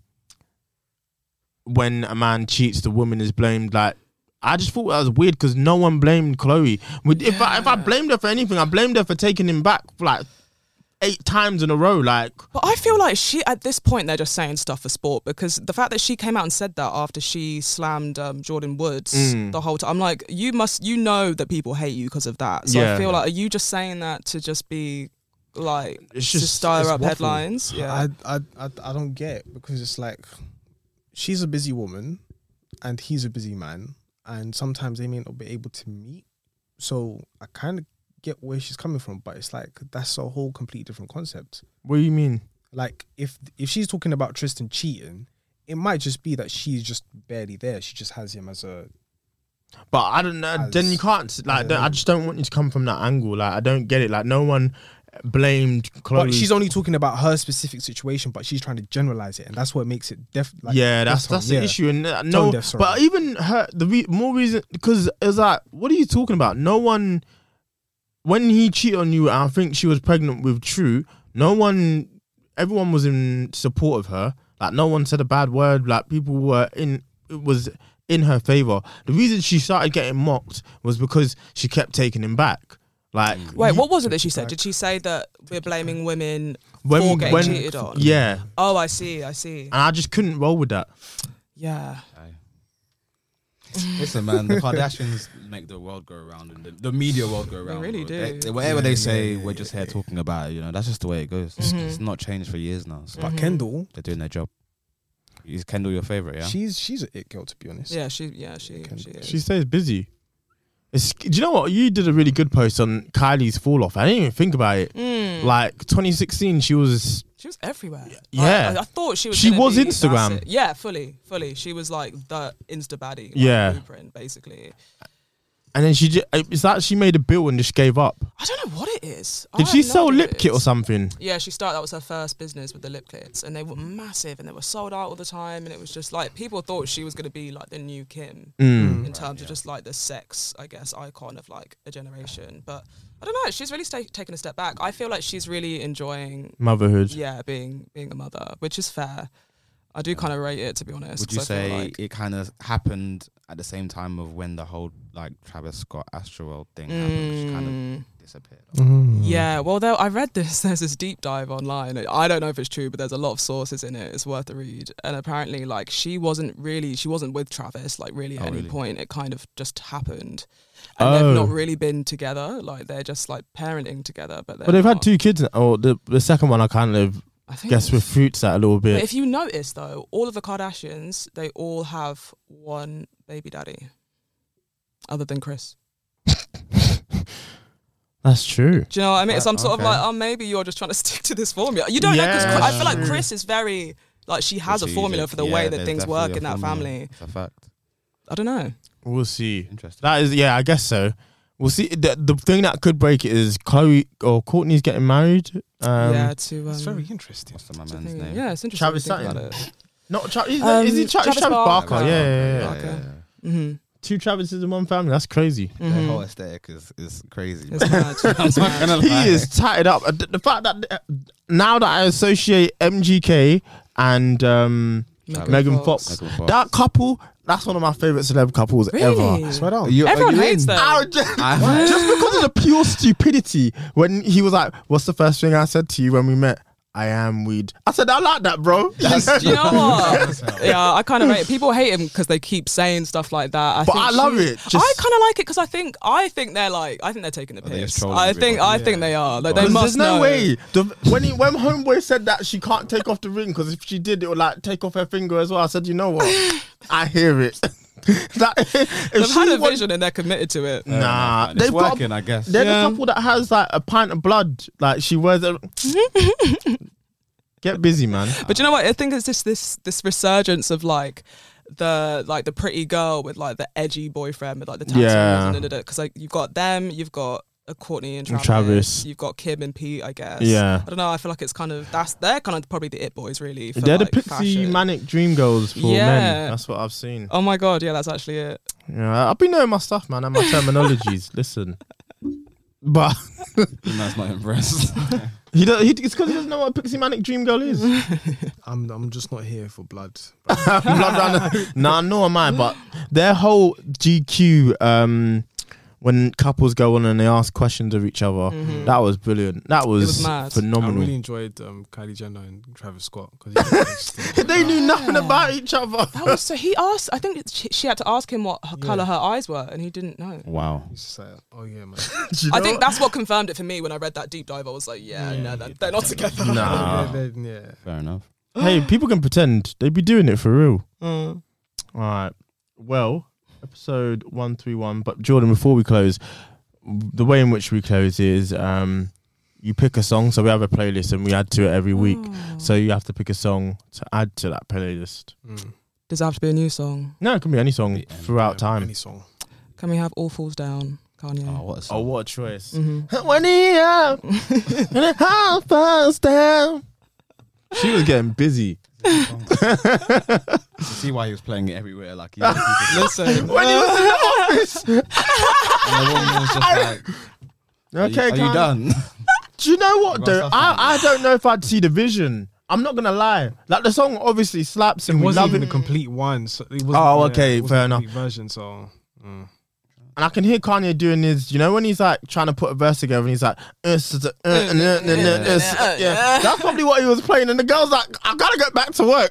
when a man cheats, the woman is blamed. Like, I just thought that was weird because no one blamed Chloe. If yeah. I if I blamed her for anything, I blamed her for taking him back for like eight times in a row. Like, but I feel like she at this point they're just saying stuff for sport, because the fact that she came out and said that after she slammed um, Jordan Woods mm. the whole time, I'm like, you must, you know that people hate you because of that. So yeah. I feel like, are you just saying that to just be like it's just to stir up waffle. headlines? Yeah, I, I I I don't get it, because it's like she's a busy woman and he's a busy man. And sometimes they may not be able to meet. So I kind of get where she's coming from, but it's like, that's a whole completely different concept. What do you mean? Like, if if she's talking about Tristan cheating, it might just be that she's just barely there. She just has him as a... But I don't know. As, then you can't... Like, I, I just don't want you to come from that angle. Like, I don't get it. Like, no one blamed Chloe. But she's only talking about her specific situation, but she's trying to generalize it, and that's what makes it def. Like, yeah, that's def- that's yeah. the issue. And uh, no, but even her, the re- more reason, because it was like, what are you talking about? No one, when he cheated on you, I think she was pregnant with True. No one, everyone was in support of her. Like, no one said a bad word. Like, people were in, it was in her favor. The reason she started getting mocked was because she kept taking him back. Like, wait, what was it that she said? Did she say that we're blaming women when, for getting when, cheated on? Yeah. Oh, I see, I see. And I just couldn't roll with that. Yeah. Listen, man, the Kardashians make the world go around, and the, the media world go around. They really bro. do. They, whatever yeah, they yeah, say, yeah, we're yeah, just yeah, here yeah. talking about it. You know, that's just the way it goes. It's, Mm-hmm. it's not changed for years now. So But Kendall, they're doing their job. Is Kendall your favorite? Yeah. she's she's an it girl, to be honest. Yeah, she, yeah, she, she is. She stays busy. It's, do you know what? You did a really good post on Kylie's fall off. I didn't even think about it. Mm. Like twenty sixteen, she was. She was everywhere. Yeah. I, I thought she was. She gonna was be Instagram. massive. Yeah, fully, fully. She was like the Insta baddie. Like, Yeah. Blueprint, basically. And then she just, it's like she made a bill and just gave up. I don't know what it is. I Did have she no sell idea lip what it kit or is. something? Yeah, she started. That was her first business with the lip kits, and they were massive, and they were sold out all the time. And it was just like, people thought she was going to be like the new Kim Mm. in terms of just like the sex, I guess, icon of like a generation. But I don't know. She's really sta- taken a step back. I feel like she's really enjoying Motherhood. Yeah, being being a mother, which is fair. I do kind of rate it, to be honest. Would you 'cause I feel say like it kind of happened at the same time of when the whole like Travis Scott Astroworld thing happened? Just kind Mm. of disappeared. Mm. Yeah, well, there, I read this. There's this deep dive online. I don't know if it's true, but there's a lot of sources in it. It's worth a read. And apparently, like, she wasn't really, she wasn't with Travis, like, really at Oh, any really? point. It kind of just happened. And Oh. they've not really been together. Like, they're just, like, parenting together. But, But they've had not. two kids. Or the the second one, I kind of I think Guess with fruits that a little But bit. if you notice though, all of the Kardashians, they all have one baby daddy, other than Chris. That's true. Do you know what I mean? So I'm sort okay. of like, oh, maybe you're just trying to stick to this formula. You don't know, because Yeah, I feel like true. Chris is very like she has a Strategic. formula for the Yeah, way that there's things definitely work a in that formula. family. It's a fact. I don't know. We'll see. Interesting. That is, yeah, I guess so. We'll see. The, the thing that could break it is Chloe or Courtney's getting married. Um, yeah, to um, It's very interesting. What's the my to man's think- name? Yeah, it's interesting. Travis to think Sutton. about it. Not Tra- is, Um, is he Tra- Travis Travis Barker? Barker. Yeah, yeah, yeah. Yeah, Okay. yeah, yeah. Mm-hmm. Two Travises in one family. That's crazy. Their whole aesthetic is, is crazy. It's mad. I'm not gonna lie. He is tatted up. Uh, The, the fact that uh, now that I associate M G K and um, Megan Megan Fox. Fox, Megan Fox. that couple, that's one of my favorite celeb couples ever. Really? Swear down. You- are Everyone you hates in? them. I just, just because of the pure stupidity. When he was like, "What's the first thing I said to you when we met?" I am weed. I said, I like that, bro. Do you know what? Yeah, I kind of rate it. People hate him because they keep saying stuff like that. I But think I love she- it. I Just- kind of like it because I think I think they're like I think they're taking the Are they just piss. trolling I think I everybody? think they are. Like they There's must no know. way. The, when he, when Homeboy said that she can't take off the ring because if she did, it would like take off her finger as well. I said, you know what? I hear it. that, if They've she had a want- vision and they're committed to it. Nah, it's they've got- working, I guess. They're Yeah. the couple that has like a pint of blood. Like she wears a. Get busy, man. But you know what? I think it's just this this resurgence of like the like the pretty girl with like the edgy boyfriend with like the tattoos. Yeah. Because like you've got them, you've got a Courtney and And Travis, Travis. you've got Kim and Pete, I guess. Yeah. I don't know. I feel like it's kind of that's they're kind of probably the it boys really. For They're like the pixie fashion. manic dream girls for Yeah. men. That's what I've seen. Oh my god, yeah, that's actually it. Yeah, I've been knowing my stuff, man, and my terminologies. Listen, but That's not impressed. he does. He, it's because he doesn't know what a pixie manic dream girl is. I'm I'm just not here for blood. Blood down the- nah, nor am I. But their whole G Q, um, when couples go on and they ask questions of each other, that was brilliant. That was, was mad. I phenomenal. really enjoyed um, Kylie Jenner and Travis Scott because They knew nothing about each other. That was so. He asked. I think she, she had to ask him what her color her eyes were, and he didn't know. Wow. It's just like, oh yeah, man. Do you I know think what? that's what confirmed it for me when I read that deep dive. I was like, yeah, no, they're, they're not together. Nah. yeah, they- yeah. Fair enough. Hey, people can pretend. They be doing it for real. Mm. All right. Well, episode one three one. But Jordan, before we close, the way in which we close is um, you pick a song. So we have a playlist and we add to it every week. So you have to pick a song to add to that playlist. Mm. Does it have to be a new song? No, it can be any song Any- throughout Yeah, time. Any song. Can we have All Falls Down, Kanye? Oh, what a Oh, song. what a choice. Mhm. When he up and the house falls down. She was getting busy. You see why he was playing it everywhere. Like, he Listen, When he was in the office. and the woman was just like, Okay, are you, are you Kanye. done? Do you know what You got though? stuff to I, do. I don't know if I'd see the vision. I'm not gonna lie. Like the song obviously slaps It and we wasn't love even it. a complete one. So it wasn't, Oh, yeah, okay, it wasn't fair a enough. complete version. So. Mm. And I can hear Kanye doing his, you know, when he's like trying to put a verse together and he's like, uh, s- s- uh, uh, uh, uh, uh, uh, uh, yeah. That's probably what he was playing. And the girl's like, I gotta get back to work.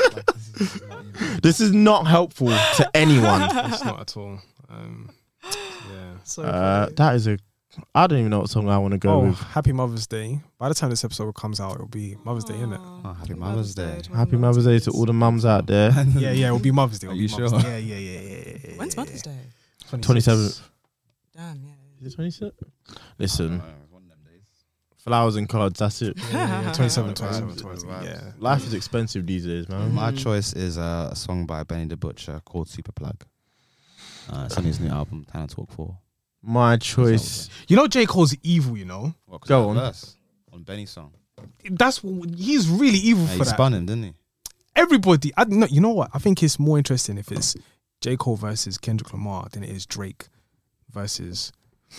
This is not helpful to anyone. It's not at all. Um, yeah. so Uh, funny. that is a, I don't even know what song I want to go Oh, with. happy Mother's Day. By the time this episode comes out, it'll be Mother's Day, isn't it? Oh, happy Mother's Day. Happy Mother's Day to all the mums out there. Yeah, yeah, it'll be Mother's Day. Are it'll you be Mother's sure? Day. Yeah, yeah, yeah, yeah, yeah, yeah. When's Mother's Day? twenty-seventh. Damn, yeah. Is it twenty-seventh? Listen, flowers and cards, that's it. Yeah, yeah, twenty-seven, Vibes, twenty-seven, vibes, twenty-seven. vibes. Yeah. Life is expensive these days, man. My choice is uh, a song by Benny the Butcher called Superplug. Uh, it's on his new album, Tana Talk four. My choice. You know J. Cole's evil, you know? Well, 'cause Go of the on. verse on Benny's song. That's he's really evil Yeah, for he that. spun him, didn't he? Everybody, I no, you know what? I think it's more interesting if it's J. Cole versus Kendrick Lamar than it is Drake versus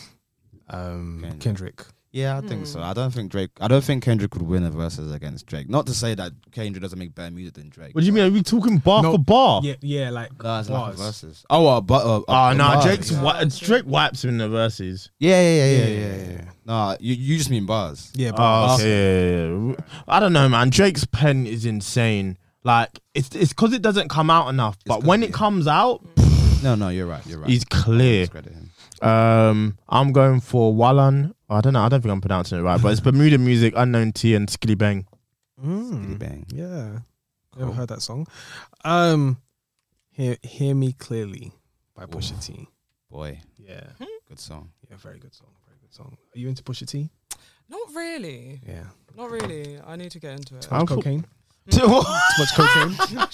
um, Kendrick. Kendrick. Yeah, I think so. I don't think Drake. I don't think Kendrick would win a versus against Drake. Not to say that Kendrick doesn't make better music than Drake. What do you mean? Are we talking bar No, for bar? Yeah, yeah, like No, it's like bars. verses. Oh, uh, but uh, Oh uh, no, bars. Drake's Yeah. wi- Drake wipes in the verses. Yeah, yeah, yeah, yeah, Yeah, yeah. yeah, yeah, yeah. No, you you just mean bars. Yeah, Oh, bars. okay. Yeah, yeah, yeah. I don't know, man. Drake's pen is insane. Like it's it's because it doesn't come out enough. But 'cause when of it it. comes out, No, no, you're right. You're right. he's clear. Discredit him. Um, I'm going for Wallan. I don't know. I don't think I'm pronouncing it right, but it's Bermuda Music, Unknown T, and Skilly Bang. Mm, Bang. yeah, Cool. never heard that song. Um, hear hear me clearly by Pusha Ooh. T. Boy, Yeah, good song. yeah, very good song, very good song. Are you into Pusha T? Not really. Yeah, Not really. I need to get into it. too much thought- cocaine. Too Too much cocaine.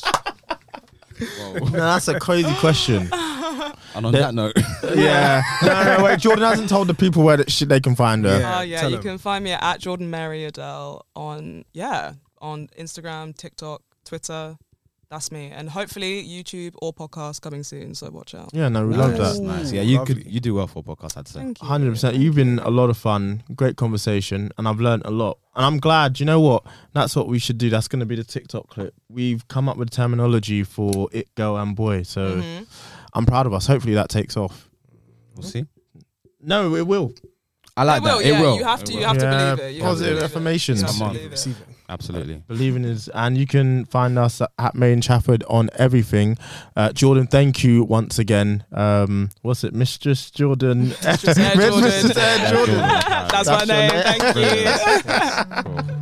No, that's a crazy question. And on The- that note, Yeah. No, no, wait. Jordan hasn't told the people where that shit they can find her. Yeah. Oh yeah, tell you them. can find me at Jordan Mary Adele on yeah on Instagram, TikTok, Twitter. That's me, and hopefully YouTube or podcast coming soon. So watch out. Yeah, no, we love nice, that. nice. Yeah, you Lovely. could you do well for a podcast, I'd say. Thank you. one hundred percent. You've been a lot of fun. Great conversation. And I've learned a lot. And I'm glad. You know what? That's what we should do. That's going to be the TikTok clip. We've come up with terminology for it, girl, and boy. So Mhm. I'm proud of us. Hopefully that takes off. We'll see. No, it will. I like It will, that. yeah, It will. you have to- It you will. have to Yeah, believe it. You have to positive believe it. affirmations. You have to Come on. believe it. Receive it. Absolutely. Believing is, and you can find us at Made in Trafford on everything. Uh, Jordan, thank you once again. Um, what's it, Mistress Jordan? Mistress Air Jordan. Mistress Air Jordan. That's, That's my your name. name. Thank you. Cool.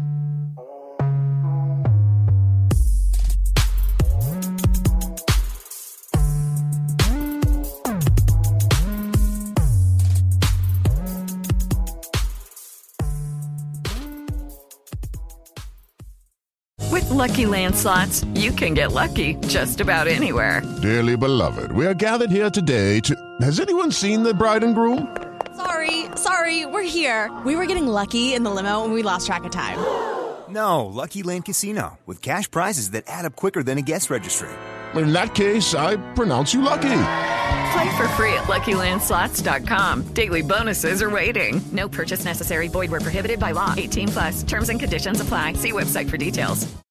With Lucky Land Slots, you can get lucky just about anywhere. Dearly beloved, we are gathered here today to... Has anyone seen the bride and groom? Sorry, sorry, we're here. We were getting lucky in the limo and we lost track of time. No, Lucky Land Casino, with cash prizes that add up quicker than a guest registry. In that case, I pronounce you lucky. Play for free at Lucky Land Slots dot com. Daily bonuses are waiting. No purchase necessary. Void where prohibited by law. eighteen plus. Terms and conditions apply. See website for details.